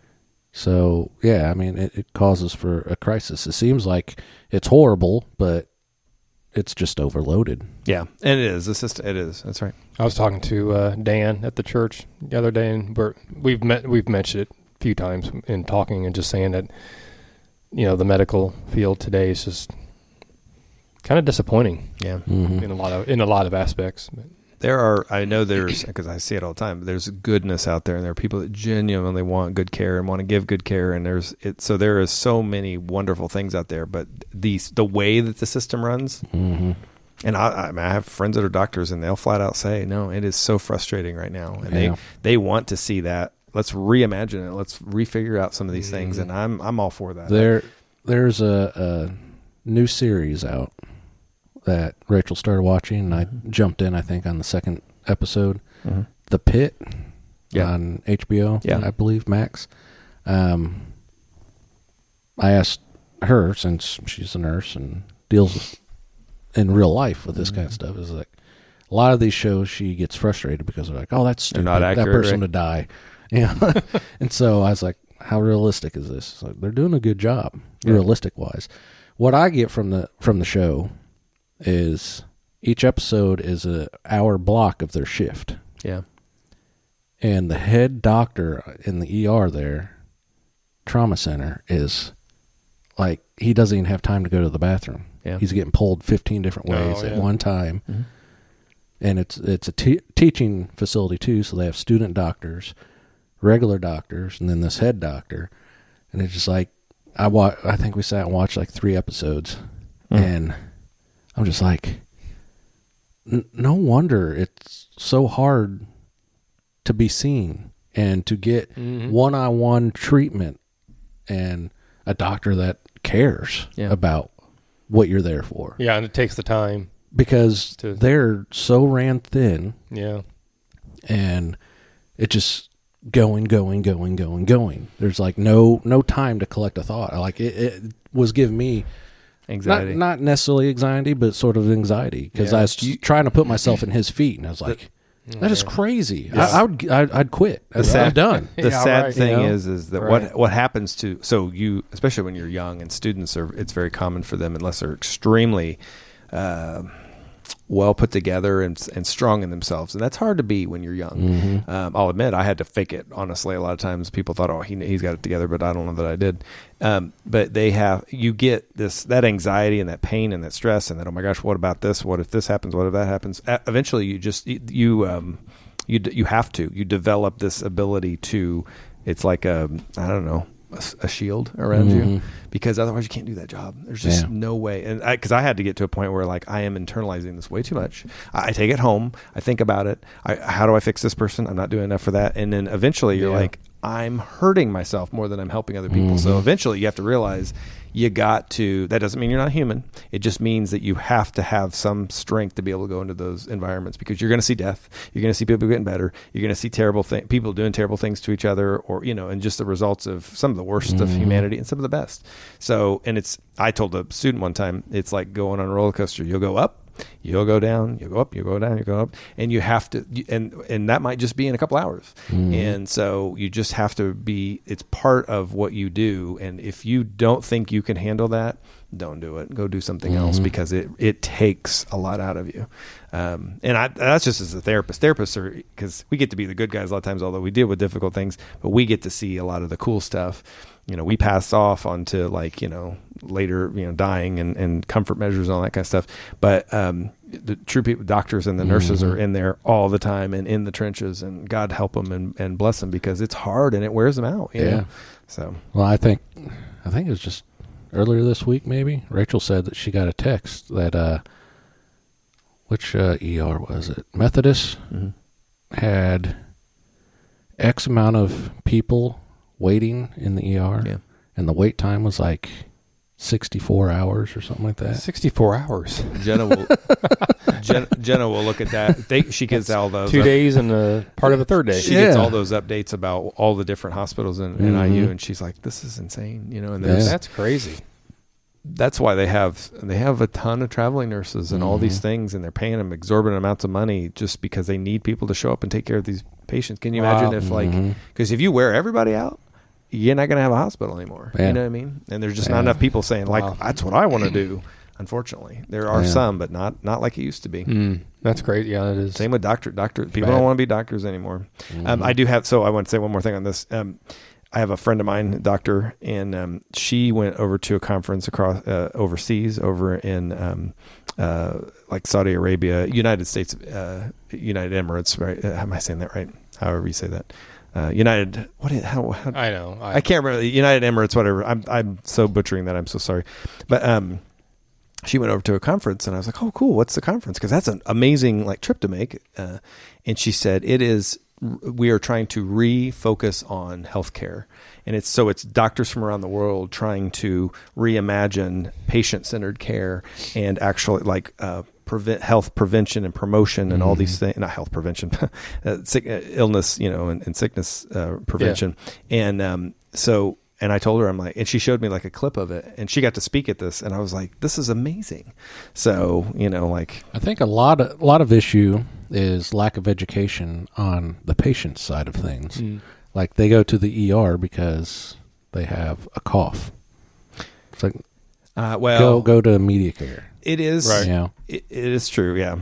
So yeah, I mean, it, it causes for a crisis. It seems like it's horrible, but it's just overloaded. Yeah, and it is. It's just, it is. That's right. I was talking to uh, Dan at the church the other day, and we're, we've met, we've mentioned it a few times in talking and just saying that, you know, the medical field today is just kind of disappointing Yeah. Mm-hmm. in a lot of in a lot of aspects. But There are, I know there's, because I see it all the time, there's goodness out there, and there are people that genuinely want good care and want to give good care, and there's, it, so there is so many wonderful things out there, but these, the way that the system runs, Mm-hmm. and I, I, mean, I have friends that are doctors, and they'll flat out say, no, it is so frustrating right now, and Yeah. they, they want to see that. Let's reimagine it. Let's refigure out some of these things, and I'm, I'm all for that. There, there's a, a new series out that Rachel started watching, and I jumped in, I think, on the second episode. Mhm. The Pit Yeah. on H B O, Yeah. I believe, Max. Um, I asked her, since she's a nurse and deals with, in real life with this kind of stuff, is like a lot of these shows she gets frustrated because they're like, oh, that's They're stupid. not that accurate, person right? to die. Yeah. And so I was like, how realistic is this? It's like, they're doing a good job, Yeah. realistic wise. What I get from the from the show is each episode is a hour block of their shift, Yeah. and the head doctor in the E R there, trauma center, is like, he doesn't even have time to go to the bathroom. Yeah. He's getting pulled fifteen different ways Oh, at yeah. one time. Mm-hmm. And it's it's a te- teaching facility too, so they have student doctors, regular doctors, and then this head doctor. And it's just like I wa- I think we sat and watched like three episodes, Mm. and I'm just like, n- no wonder it's so hard to be seen and to get Mhm. one-on-one treatment and a doctor that cares Yeah. about what you're there for. Yeah, and it takes the time. Because To- they're so ran thin, Yeah. and it just going, going, going, going, going. There's like no no time to collect a thought. Like it, it was giving me Anxiety. not not necessarily anxiety, but sort of anxiety because Yeah. I was You- trying to put myself in his feet, and I was like, "That is crazy. I, I would I, I'd quit. The I'm sad- done." The Yeah, sad right. thing You know? is, is that Right. what what happens to so you, especially when you're young and students are, it's very common for them unless they're extremely uh, well put together and and strong in themselves, and that's hard to be when you're young. Mm-hmm. Um, I'll admit I had to fake it. Honestly, a lot of times people thought, "Oh, he he's got it together," but I don't know that I did. Um, but they have you get this that anxiety and that pain and that stress and that, oh my gosh, what about this? What if this happens? What if that happens? Uh, eventually, you just you. Um, You d- you have to. You develop this ability to. It's like a I don't know a, s- a shield around Mhm. you, because otherwise you can't do that job. There's just Yeah. no way. And because I, I had to get to a point where like I am internalizing this way too much. I, I take it home. I think about it. I, how do I fix this person? I'm not doing enough for that. And then eventually you're Yeah. like, I'm hurting myself more than I'm helping other people. Mhm. So eventually you have to realize you got to, that doesn't mean you're not human. It just means that you have to have some strength to be able to go into those environments, because you're going to see death. You're going to see people getting better. You're going to see terrible things, people doing terrible things to each other, or, you know, and just the results of some of the worst of Mhm. humanity and some of the best. So, and it's, I told a student one time, it's like going on a roller coaster. You'll go up, you'll go down, you'll go up, you'll go down, you go up, and you have to, and and that might just be in a couple hours. Mhm. And so you just have to be, it's part of what you do. And if you don't think you can handle that, don't do it. Go do something Mhm. else, because it, it takes a lot out of you. Um, and I, that's just as a therapist. Therapists are, because we get to be the good guys a lot of times, although we deal with difficult things, but we get to see a lot of the cool stuff. You know, we pass off onto like, you know, later, you know, dying and, and comfort measures and all that kind of stuff. But um, the true people, doctors and the nurses Mhm. are in there all the time and in the trenches, and God help them and, and bless them, because it's hard and it wears them out. You Yeah. know? So, Well, I think I think it was just earlier this week, maybe Rachel said that she got a text that uh, which uh, E R was it? Methodist mhm. had X amount of people waiting in the E R, Yeah. and the wait time was like sixty-four hours or something like that. sixty-four hours. Jenna will Jenna, Jenna will look at that. They, she gets all those Two up- days and a part of the third day. She gets Yeah. all those updates about all the different hospitals in, in Mhm. I U, and she's like, "This is insane," you know. And Yeah. there's, That's crazy. that's why they have they have a ton of traveling nurses and all these Mhm. things, and they're paying them exorbitant amounts of money just because they need people to show up and take care of these patients. Can you Wow. imagine if like, Mhm. because if you wear everybody out, you're not going to have a hospital anymore. Yeah. You know what I mean? And there's just Yeah. not enough people saying like, Wow. that's what I want to do. Unfortunately, there are Yeah. some, but not not like it used to be. Mm, that's great. Yeah, it is. Same with doctor. Doctor people bad. don't want to be doctors anymore. Um, Mhm. I do have. So I want to say one more thing on this. Um, I have a friend of mine, doctor, and um, she went over to a conference across uh, overseas, over in um, uh, like Saudi Arabia, United States, uh, United Emirates. Right? Uh, how am I saying that right? However you say that. Uh, United. What? Is, how? how I know. I can't remember. United Emirates, whatever. I'm I'm so butchering that. I'm so sorry. But um, she went over to a conference, and I was like, "Oh, cool. What's the conference?" Because that's an amazing like trip to make. Uh, and she said, "It is. We are trying to refocus on healthcare, and it's so it's doctors from around the world trying to reimagine patient-centered care and actually like." Uh, prevent health prevention and promotion and all Mm-hmm. these things, not health prevention, uh, sick, uh, illness, you know, and, and sickness uh, prevention. And um, so, and I told her, I'm like, and she showed me like a clip of it, and she got to speak at this, and I was like, this is amazing. So, you know, like, I think a lot of a lot of issue is lack of education on the patient side of things. Mm. Like they go to the E R because they have a cough. It's like uh, well, go go to media care. it is, Right. You know, it, it is true. Yeah.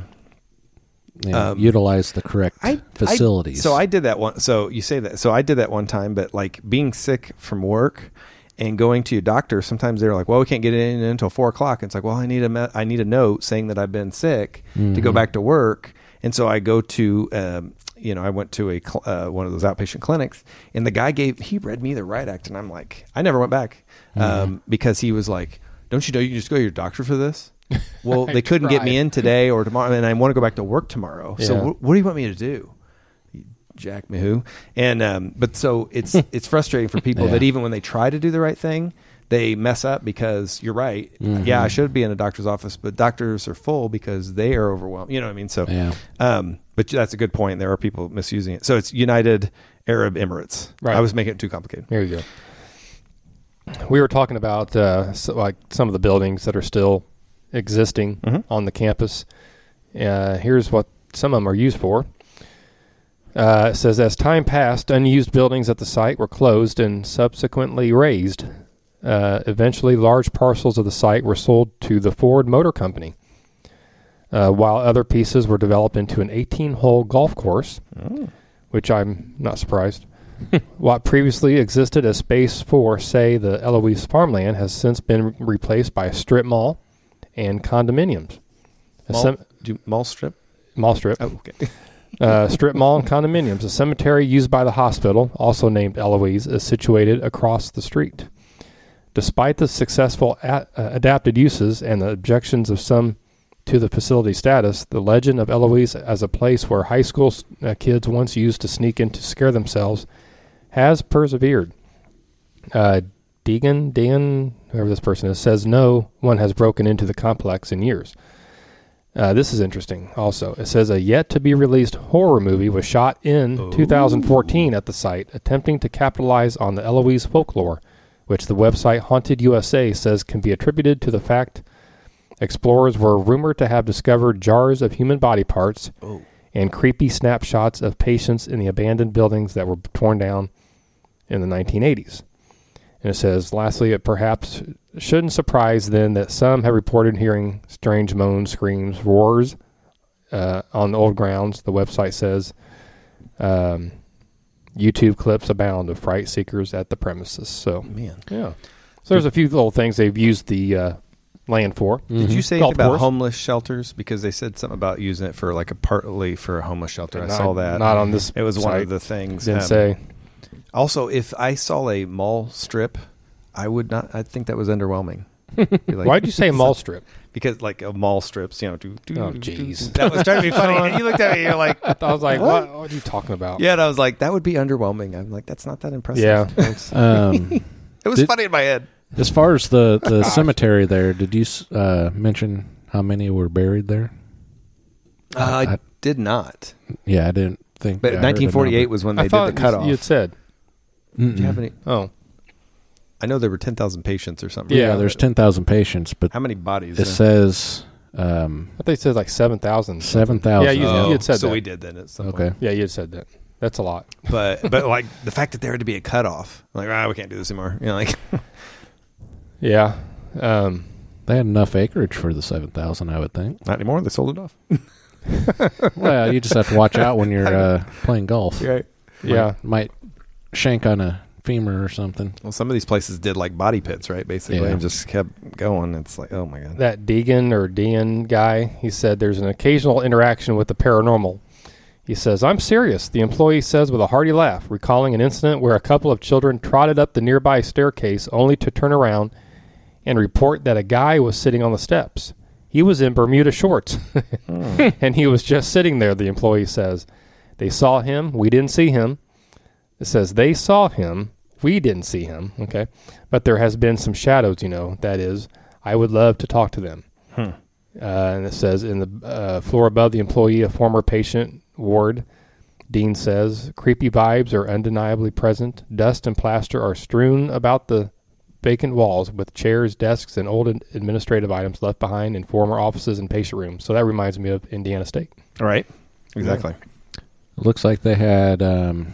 you know, Um, utilize the correct I- facilities. So I did that one. So you say that. So I did that one time, but like being sick from work and going to your doctor, sometimes they're like, well, we can't get in until four o'clock. And it's like, well, I need a, me- I need a note saying that I've been sick Mm-hmm. to go back to work. And so I go to, um, you know, I went to a, cl- uh, one of those outpatient clinics, and the guy gave, he read me the Right Act. And I'm like, I never went back, um, Mm-hmm. because he was like, don't you know, you can just go to your doctor for this. Well, I they couldn't get me tried. in today or tomorrow, and I want to go back to work tomorrow. So Yeah. wh- what do you want me to do? Jack me who? And um, but so it's it's frustrating for people Yeah. that even when they try to do the right thing, they mess up because you're right. Mhm. Yeah, I should be in a doctor's office, but doctors are full because they are overwhelmed. You know what I mean? So, Yeah. um, but that's a good point. There are people misusing it. So it's United Arab Emirates. Right. I was making it too complicated. Here you go. We were talking about uh, so, like some of the buildings that are still existing Mhm. on the campus. Uh, here's what some of them are used for. Uh, it says, as time passed, unused buildings at the site were closed and subsequently razed. Uh, eventually, large parcels of the site were sold to the Ford Motor Company, uh, while other pieces were developed into an eighteen-hole golf course, which I'm not surprised. What previously existed as space for, say, the Eloise farmland has since been replaced by a strip mall and condominiums. A Mall, cem- do, mall strip? mall strip. Oh, okay. Uh, strip mall and condominiums. A cemetery used by the hospital, also named Eloise, is situated across the street. Despite the successful a- uh, adapted uses and the objections of some to the facility status, the legend of Eloise as a place where high school uh, kids once used to sneak in to scare themselves has persevered. Uh, Deegan, Dan, whoever this person is, says no one has broken into the complex in years. Uh, this is interesting also. It says a yet-to-be-released horror movie was shot in two thousand fourteen at the site, attempting to capitalize on the Eloise folklore, which the website Haunted U S A says can be attributed to the fact explorers were rumored to have discovered jars of human body parts Oh. and creepy snapshots of patients in the abandoned buildings that were torn down in the nineteen eighties. And it says, lastly, it perhaps shouldn't surprise then that some have reported hearing strange moans, screams, roars uh, on the old grounds. The website says um, YouTube clips abound of fright seekers at the premises. So, Man. yeah. So there's a few little things they've used the uh, land for. Did you say Golf anything about course. homeless shelters? Because they said something about using it for like a partly for a homeless shelter. I Not- saw that. Not on this It was one site. of the things. Didn't um, say. Also, if I saw a mall strip, I would not. I think that was underwhelming. Be like- Why'd you say mall strip? Because like a mall strips, you know. Do, do, Oh, do, jeez. That was trying to be funny. And you looked at me. You're like, I was like, What? what? What are you talking about? yeah. And I was like, that would be underwhelming. I'm like, that's not that impressive. Yeah. Thanks. Um, It was Did- funny in my head. as far as the, the cemetery there, did you uh, mention how many were buried there? Uh, I, I- did not. Yeah, I didn't think. But I heard a nineteen forty-eight number. was when I they thought did the cutoff. you had said. Did you have any? Oh, I know there were ten thousand patients or something. Yeah, Yeah, there's but ten thousand patients, but How many bodies? it uh, says um, I thought you said like seven thousand. seven thousand. Yeah, you, oh, you had said so that. we did then at some Okay. point. Yeah, you had said that. That's a lot. But but like the fact that there had to be a cutoff, like ah, we can't do this anymore. You know, like Yeah. Um, They had enough acreage for the seven thousand, I would think. not anymore. They sold it off. Well, you just have to watch out when you're uh, playing golf. Right. yeah. Might, might shank on a femur or something. Well, some of these places did like body pits, right? Basically, Yeah. and just kept going. It's like, oh my god. That Deegan or Dean guy, he said there's an occasional interaction with the paranormal. He says, I'm serious, the employee says with a hearty laugh, recalling an incident where a couple of children trotted up the nearby staircase only to turn around and report that a guy was sitting on the steps. He was in Bermuda shorts, and he was just sitting there, the employee says. They saw him. We didn't see him. It says they saw him. We didn't see him. Okay. But there has been some shadows, you know. That is, I would love to talk to them. Hmm. Uh, and it says in the uh, floor above the employee, a former patient ward, Dean says, creepy vibes are undeniably present. Dust and plaster are strewn about the vacant walls with chairs, desks, and old administrative items left behind in former offices and patient rooms. So that reminds me of Indiana State. Right. Exactly. It looks like they had um,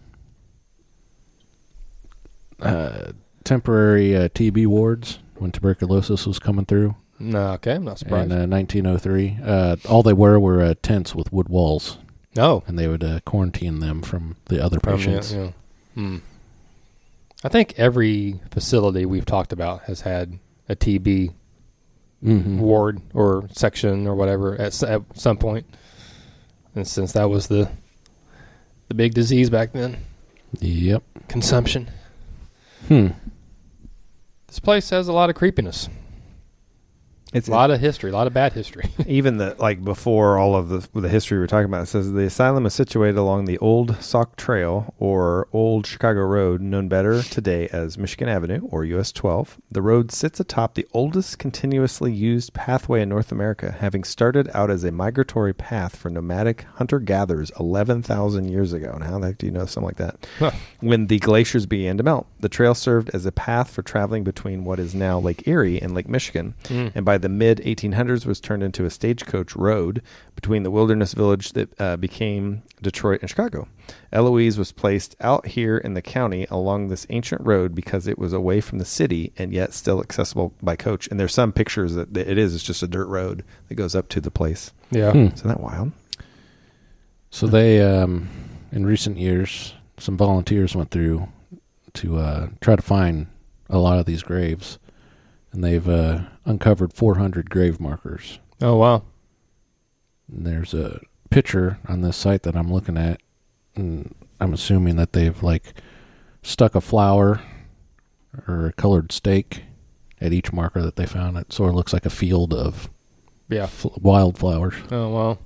uh, temporary uh, T B wards when tuberculosis was coming through No, okay, I'm not surprised. in uh, nineteen oh three. Uh, all they were were uh, tents with wood walls, no. and they would uh, quarantine them from the other From, yeah, patients. yeah. Hmm. I think every facility we've talked about has had a T B Mm-hmm. ward or section or whatever at, s- at some point. And since that was the the big disease back then, Yep. consumption. Hmm. This place has a lot of creepiness. It's A lot of history, a lot of bad history. even the like before all of the the history we're talking about. It says the asylum is situated along the Old Sauk Trail or Old Chicago Road, known better today as Michigan Avenue or U S twelve. The road sits atop the oldest continuously used pathway in North America, having started out as a migratory path for nomadic hunter-gatherers eleven thousand years ago. And how the heck do you know something like that? Huh. When the glaciers began to melt, the trail served as a path for traveling between what is now Lake Erie and Lake Michigan, Mm. and by the mid eighteen hundreds was turned into a stagecoach road between the wilderness village that uh, became Detroit and Chicago. Eloise was placed out here in the county along this ancient road because it was away from the city and yet still accessible by coach. And there's some pictures that that it is. It's just a dirt road that goes up to the place. Yeah. Hmm. Isn't that wild? So they, um, in recent years, some volunteers went through to uh, try to find a lot of these graves, and they've uh, uncovered four hundred grave markers. Oh, wow. And there's a picture on this site that I'm looking at, and I'm assuming that they've like stuck a flower or a colored stake at each marker that they found. It sort of looks like a field of Yeah. fl- wildflowers. Oh, wow.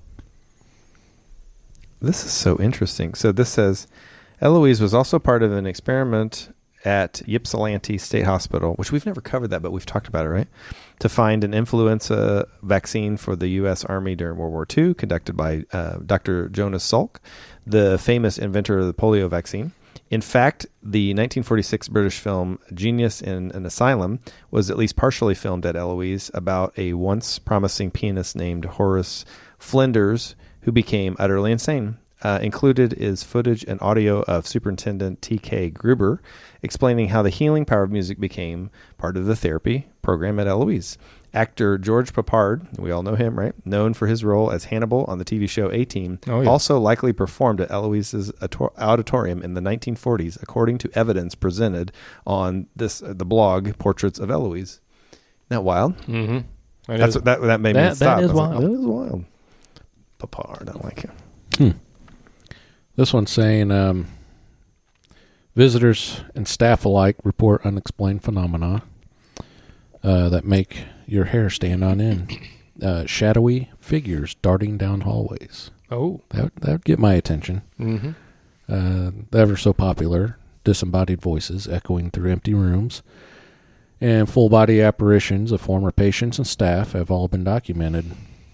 This is so interesting. So this says Eloise was also part of an experiment at Ypsilanti State Hospital, which we've never covered that, but we've talked about it, right? To find an influenza vaccine for the U S Army during World War Two, conducted by uh, Doctor Jonas Salk, the famous inventor of the polio vaccine. In fact, the nineteen forty-six British film Genius in an Asylum was at least partially filmed at Eloise about a once promising pianist named Horace Flinders who became utterly insane. Uh, included is footage and audio of Superintendent T K Gruber explaining how the healing power of music became part of the therapy program at Eloise. Actor George Papard, we all know him, right? Known for his role as Hannibal on the T V show A-Team, Oh, yeah. also likely performed at Eloise's auto- auditorium in the nineteen forties, according to evidence presented on this uh, the blog Portraits of Eloise. Isn't that wild? Mm-hmm. That's what, that that made me that- stop. that is I was like, wild. oh, that is wild. Papard, I like him. Hmm. This one's saying um, visitors and staff alike report unexplained phenomena uh, that make your hair stand on end. Uh, shadowy figures darting down hallways. Oh. That that would get my attention. Mm-hmm. Uh, the ever so popular disembodied voices echoing through empty rooms, and full body apparitions of former patients and staff have all been documented.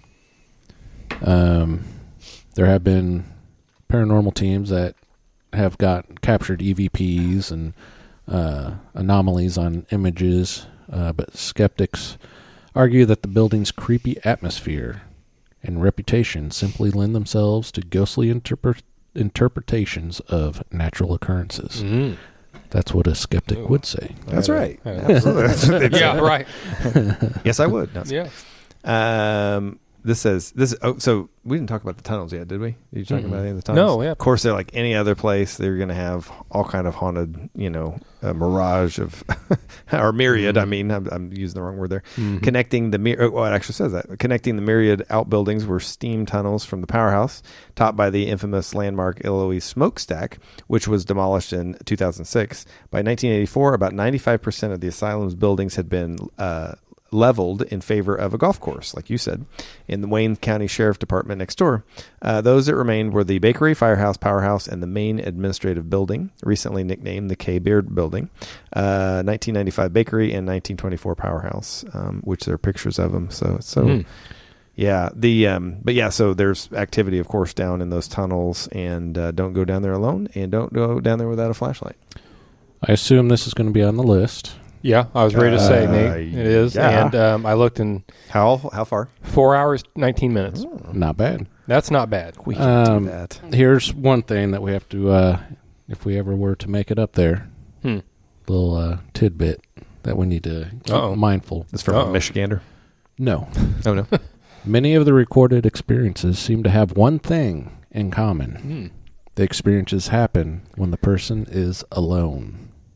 Um, there have been paranormal teams that have got captured E V Ps and uh, anomalies on images, uh, but skeptics argue that the building's creepy atmosphere and reputation simply lend themselves to ghostly interpre- interpretations of natural occurrences. Mm. That's what a skeptic Ooh. would say. That's right. Yeah. Absolutely. That's what they Yeah, said. right. Yes, I would. No, Yeah. Um, this says this. Oh, so we didn't talk about the tunnels yet, did we? Did you talk Mm-mm. about any of the tunnels? No, yeah. Of course, they're like any other place. They're going to have all kind of haunted, you know, a mirage of, or myriad. I mean, I'm, I'm using the wrong word there. Mhm. Connecting the myriad. Well, it actually says that connecting the myriad outbuildings were steam tunnels from the powerhouse, topped by the infamous landmark Eloise smokestack, which was demolished in two thousand six. By nineteen eighty-four, about ninety-five percent of the asylum's buildings had been uh, leveled in favor of a golf course, like you said, in the Wayne County Sheriff Department next door. Uh, those that remained were the bakery, firehouse, powerhouse, and the main administrative building, recently nicknamed the K. Beard Building, uh, nineteen ninety-five bakery, and nineteen twenty-four powerhouse, um, which there are pictures of them. So, so Mm. yeah, the um, but yeah, so there's activity, of course, down in those tunnels, and uh, don't go down there alone, and don't go down there without a flashlight. I assume this is going to be on the list. Yeah, I was ready to say, Uh, Nate. It is. yeah. And um, I looked in How how far? four hours, nineteen minutes. Not bad. That's not bad. We can Um, do that. Here's one thing that we have to, uh, if we ever were to make it up there, Hmm. little uh, tidbit that we need to keep Uh-oh. mindful. It's from Uh-oh. a Michigander. No. Oh no. Many of the recorded experiences seem to have one thing in common. Hmm. The experiences happen when the person is alone.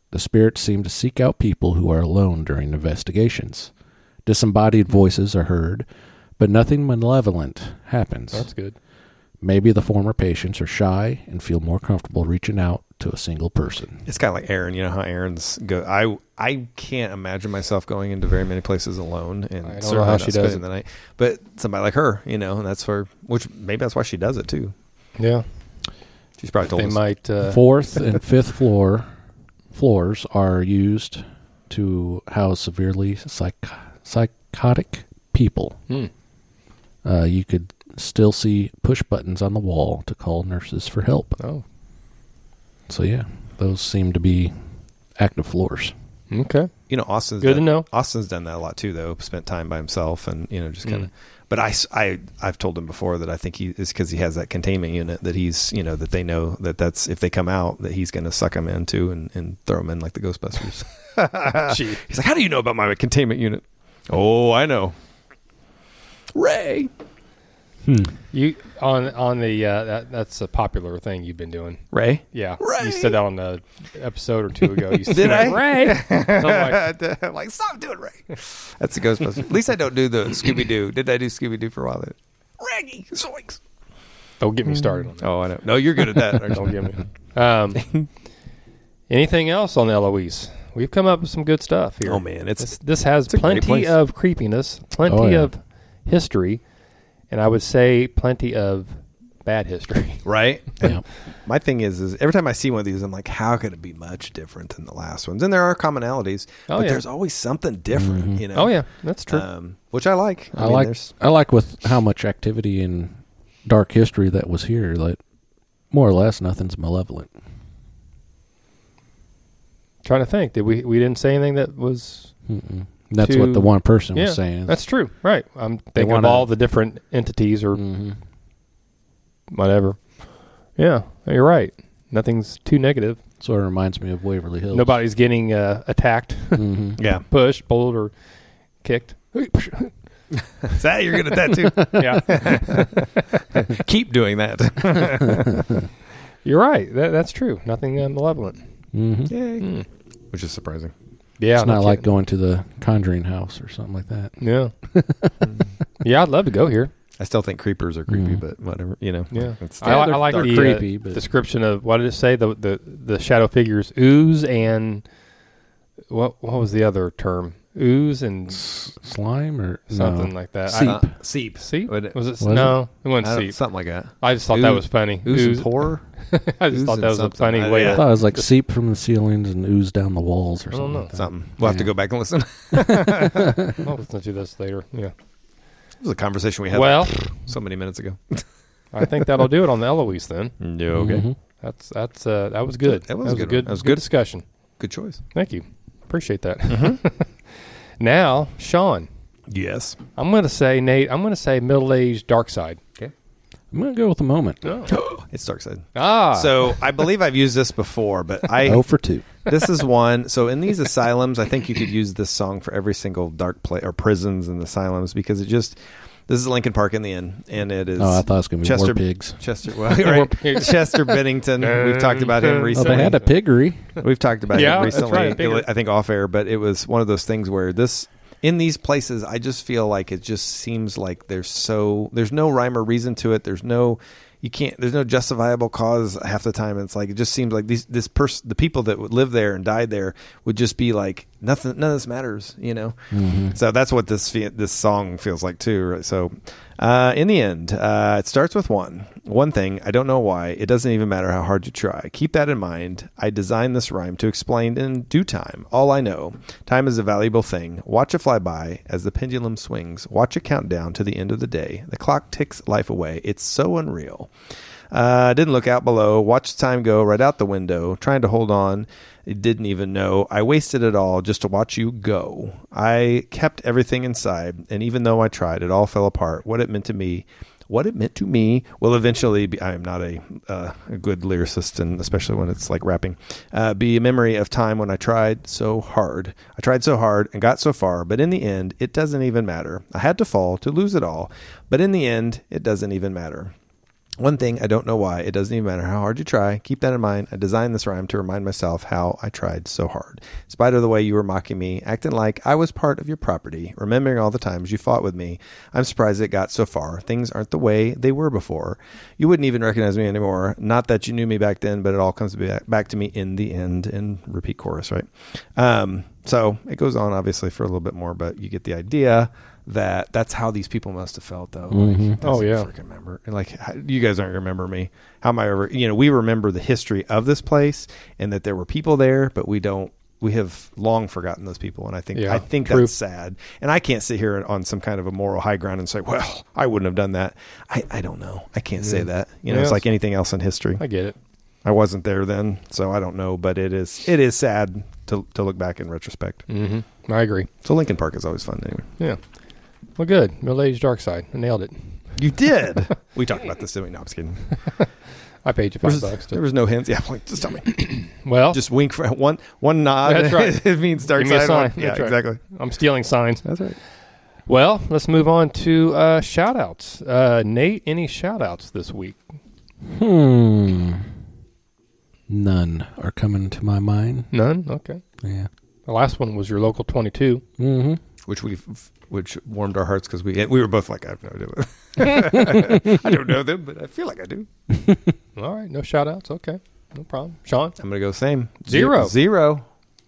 The spirits seem to seek out people who are alone during investigations. Disembodied voices are heard, but nothing malevolent happens. That's good. Maybe the former patients are shy and feel more comfortable reaching out to a single person. It's kind of like Aaron. You know how Aaron's go. I I can't imagine myself going into very many places alone, and I don't certainly know how not she does spending it. the night. But somebody like her, you know, and that's for which maybe that's why she does it too. Yeah. She's probably told They us. might. Uh, Fourth and fifth floor floors are used to house severely psych- psychotic people. hmm. Uh, you could still see push buttons on the wall to call nurses for help. Oh. So yeah, those seem to be active floors. Okay. You know, Austin's Good done, to know. Austin's done that a lot too, though. Spent time by himself, and you know, just kind of. Mm. But I, I, I've told him before that I think he is because he has that containment unit that he's, you know, that they know that that's if they come out that he's going to suck them into and, and throw them in like the Ghostbusters. Gee. He's like, how do you know about my containment unit? Oh, I know. Ray. Hmm. You on on the uh, that that's a popular thing you've been doing. Ray. Yeah, Ray. you said that on the episode or two ago. You said Did I? Ray? I'm like, I'm like, stop doing Ray. That's the Ghostbusters. At least I don't do the Scooby Doo. Did I do Scooby Doo for a while? Then? Raggy, zoinks. don't get me started on that. Oh, I know. No, you're good at that. aren't you? Don't get me. Um, anything else on Eloise? We've come up with some good stuff here. Oh man, it's This, this has it's a great plenty place. of creepiness, plenty Oh, yeah. of history, and I would say plenty of bad history. right. Yeah. My thing is, is every time I see one of these, I'm like, how could it be much different than the last ones? And there are commonalities, Oh, but yeah. there's always something different. Mhm. You know. Oh yeah, that's true. Um, which I like. I, mean, like there's- I like with how much activity in dark history that was here. Like more or less, nothing's malevolent. Trying to think, did we we didn't say anything that was? Mm-mm. That's To- what the one person Yeah, was saying. that's true. Right. I'm thinking wanna- of all the different entities or Mhm. whatever. Yeah, you're right. Nothing's too negative. Sort of reminds me of Waverly Hills. Nobody's getting uh, attacked, hmm yeah. pushed, pulled, or kicked. Is that you're good at that too? Yeah, Keep doing that. you're right. That, that's true. Nothing uh, malevolent. hmm Yay. Mm. Which is surprising. Yeah, It's not no like kidding. going to the Conjuring house or something like that. Yeah, yeah. I'd love to go here. I still think creepers are creepy, Mm. but whatever. You know. Yeah, It's I, li- they're- I like they're the creepy, uh, but- description of what did it say? The the the shadow figures ooze and what what was the other term? Ooze and S- slime or something no. like that. Seep. I, uh, seep. seep? Would it- Was it? Was no, it, I wasn't don't- seep. something like that. I just thought that Ooze- was funny. Ooze Ooze. and horror. I just Ooze thought and that was a something. funny I- way yeah. I to. thought it was like seep from the ceilings and ooze down the walls or I don't something. know. Like that. Something. We'll have to Yeah. go back and listen. I'll listen to this later. Yeah. It was a conversation we had Well, like, so many minutes ago. I think that'll do it on the Eloise then. No, okay. Mhm. That's that's uh, that was good. That was a good one. good. That was good good. discussion. Good choice. Thank you. Appreciate that. Mm-hmm. Now, Sean, Yes. I'm going to say Nate. I'm going to say middle-aged dark side. I'm gonna go with the moment. It's Dark Side. Ah, So I believe I've used this before, but I Oh for two. this is one. So in these asylums, I think you could use this song for every single dark place or prisons and asylums because it just. This is Lincoln Park in the Inn, and it is. Oh, I thought it was gonna be Chester War Pigs. Chester, well, right. Pigs. Chester Bennington. We've talked about him Oh, recently. they had a piggery. We've talked about Yeah, it that's recently. right, bigger. It- I think off air, but it was one of those things where this in these places, I just feel like it just seems like there's so there's no rhyme or reason to it. There's no you can't. There's no justifiable cause half the time. It's like it just seems like these this person, the people that would live there and died there, would just be like nothing. None of this matters, you know. Mm-hmm. So that's what this fe- this song feels like too. Right? So, uh, in the end, uh, it starts with one one thing. I don't know why. It doesn't even matter how hard you try. Keep that in mind. I designed this rhyme to explain in due time. All I know, time is a valuable thing. Watch it fly by as the pendulum swings. Watch it count down to the end of the day. The clock ticks life away. It's so unreal. Uh, didn't look out below. Watched time go right out the window. Trying to hold on. It didn't even know. I wasted it all just to watch you go. I kept everything inside, and even though I tried, it all fell apart. What it meant to me, what it meant to me, will eventually be. I am not a, uh, a good lyricist, and especially when it's like rapping. Uh, be a memory of time when I tried so hard. I tried so hard and got so far, but in the end, it doesn't even matter. I had to fall to lose it all, but in the end, it doesn't even matter. One thing, I don't know why. It doesn't even matter how hard you try. Keep that in mind. I designed this rhyme to remind myself how I tried so hard. In spite of the way you were mocking me, acting like I was part of your property, remembering all the times you fought with me, I'm surprised it got so far. Things aren't the way they were before. You wouldn't even recognize me anymore. Not that you knew me back then, but it all comes back to me in the end. And repeat chorus, right? Um, so it goes on, obviously, for a little bit more, but you get the idea. That that's how these people must have felt, though. Mm-hmm. Like, Oh, yeah. freaking remember. And like, how, you guys aren't gonna remember me. How am I ever? You know, we remember the history of this place and that there were people there, but we don't. We have long forgotten those people, and I think Yeah, I think true. that's sad. And I can't sit here on some kind of a moral high ground and say, "Well, I wouldn't have done that." I, I don't know. I can't say Yeah. that. You know, Yeah, it's like it's- anything else in history. I get it. I wasn't there then, so I don't know. But it is it is sad to to look back in retrospect. Mm-hmm. I agree. So Lincoln Park is always fun, anyway. Yeah. Well, good. Middle Age Dark Side. I nailed it. You did. We talked about this, didn't we? No, I'm just kidding. I paid you There five was, bucks. there To, was no hints. Yeah, like, just tell me. well, Just wink for one one nod. That's right. It means dark Give me a side. sign. One- Yeah, That's right. exactly. I'm stealing signs. That's right. Well, let's move on to uh, shout-outs. Uh, Nate, any shout-outs this week? Hmm. None are coming to my mind. None? Okay. Yeah. The last one was your local twenty-two. Mm-hmm. Which we which warmed our hearts because we we were both like, I have no idea. I don't know them, but I feel like I do. All right. No shout-outs. Okay. No problem. Sean? I'm gonna go same Zero. Zero.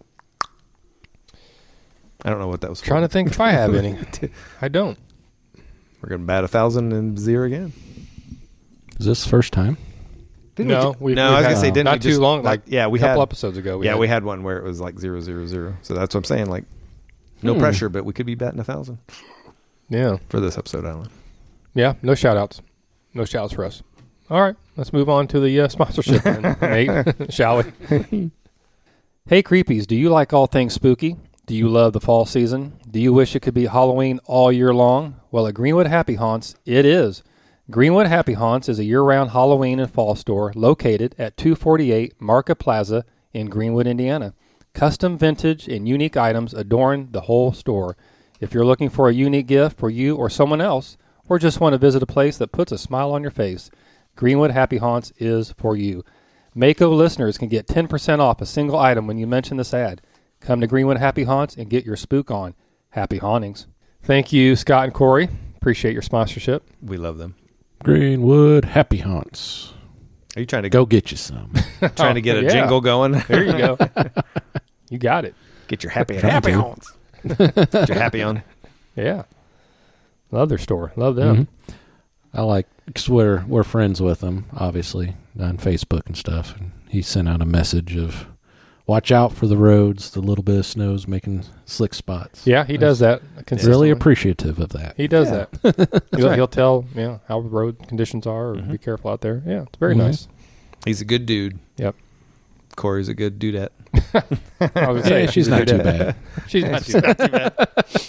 I don't know what that was. Trying to for. think if I have any. I don't. We're gonna bat a thousand and zero again. Is this the first time? Didn't No, we ju- we've- no. we've I was had- gonna say, didn't not we too just, long, Like, like yeah, we a couple had episodes ago. We yeah, had, we had one where it was like zero zero zero. So that's what I'm saying. Like, no Hmm. pressure, but we could be batting a thousand Yeah. for this episode. I don't know. Yeah. No shout-outs. No shout-outs for us. All right. Let's move on to the uh, sponsorship then, Nate. Shall we? Hey, creepies. Do you like all things spooky? Do you love the fall season? Do you wish it could be Halloween all year long? Well, at Greenwood Happy Haunts, it is. Greenwood Happy Haunts is a year-round Halloween and fall store located at two forty-eight Market Plaza in Greenwood, Indiana. Custom vintage and unique items adorn the whole store. If you're looking for a unique gift for you or someone else, or just want to visit a place that puts a smile on your face, Greenwood Happy Haunts is for you. Mako listeners can get ten percent off a single item when you mention this ad. Come to Greenwood Happy Haunts and get your spook on. Happy hauntings. Thank you, Scott and Corey. Appreciate your sponsorship. We love them. Greenwood Happy Haunts. Are you trying to Go get you some. trying to get a Yeah. jingle going? There you go. You got it. Get your happy Trying happy to. haunts. Get your happy on. Yeah. Love their store. Love them. Mhm. I like, because we're, we're friends with him, obviously, on Facebook and stuff. And he sent out a message of, watch out for the roads, the little bit of snow's making slick spots. Yeah, he does that consistently. Really appreciative of that. He does Yeah. that. he'll, right. he'll tell you know, how the road conditions are, or Mhm. be careful out there. Yeah, it's very Mhm. nice. He's a good dude. Yep. Corey's a good dudette. I was Yeah, saying she's not too bad. She's not too bad.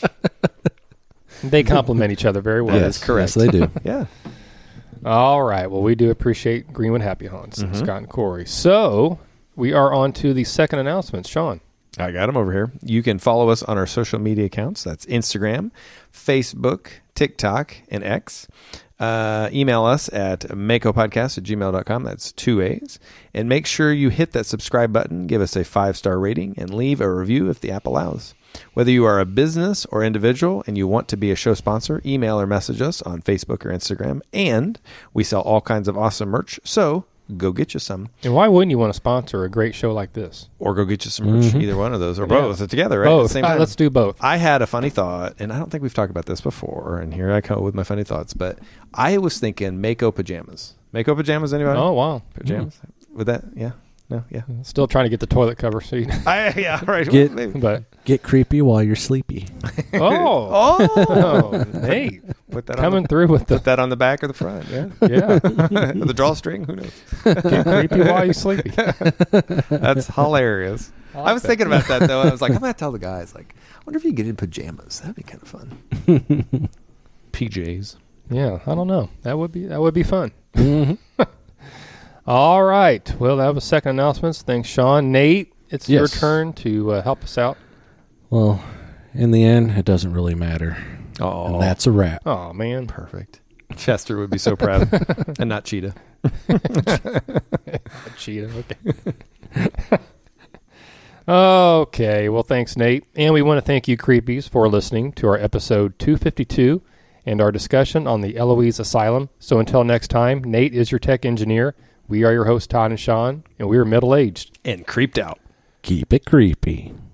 They complement each other very well. That is correct. Yes, they do. Yeah. All right. Well, we do appreciate Greenwood Happy Haunts, Mhm. Scott and Corey. So we are on to the second announcement. Sean. I got him over here. You can follow us on our social media accounts. That's Instagram, Facebook, TikTok, and X. Uh, email us at makopodcast at gmail dot com. That's two A's. And make sure you hit that subscribe button, give us a five-star rating, and leave a review if the app allows. Whether you are a business or individual and you want to be a show sponsor, email or message us on Facebook or Instagram. And we sell all kinds of awesome merch, so go get you some. And why wouldn't you want to sponsor a great show like this? Or go get you some merch, Mhm. either one of those, or Mm-hmm. Yeah. both together, right? At Both. the same Uh, time. let's do both. I had a funny thought, and I don't think we've talked about this before, and here I come with my funny thoughts, but I was thinking Mako pajamas. Mako pajamas, anybody? Oh, wow. Pajamas? Would that, yeah? No? Yeah. Still trying to get the toilet cover seat. I, yeah, right. Get- Maybe. But, Get creepy while you're sleepy. oh. Oh! Oh, Nate. Put that, Coming on through with the, put the, that on the back or the front, yeah? yeah. the drawstring? Who knows? Get creepy while you sleepy. That's hilarious. I, like was that. thinking about that, though. I was like, I'm going to tell the guys, like, I wonder if you get in pajamas. That'd be kind of fun. P Js. Yeah, I don't know. That would be that would be fun. Mhm. All right. Well, that was second announcements. Thanks, Sean. Nate, it's your Yes. turn to uh, help us out. Well, in the end, it doesn't really matter. Oh, And that's a wrap. Oh, man. perfect. Chester would be so proud. And not Cheetah. Cheetah, okay. Okay, well, thanks, Nate. And we want to thank you, Creepies, for listening to our episode two fifty-two and our discussion on the Eloise Asylum. So until next time, Nate is your tech engineer. We are your hosts, Todd and Sean, and we are middle-aged. And creeped out. Keep it creepy.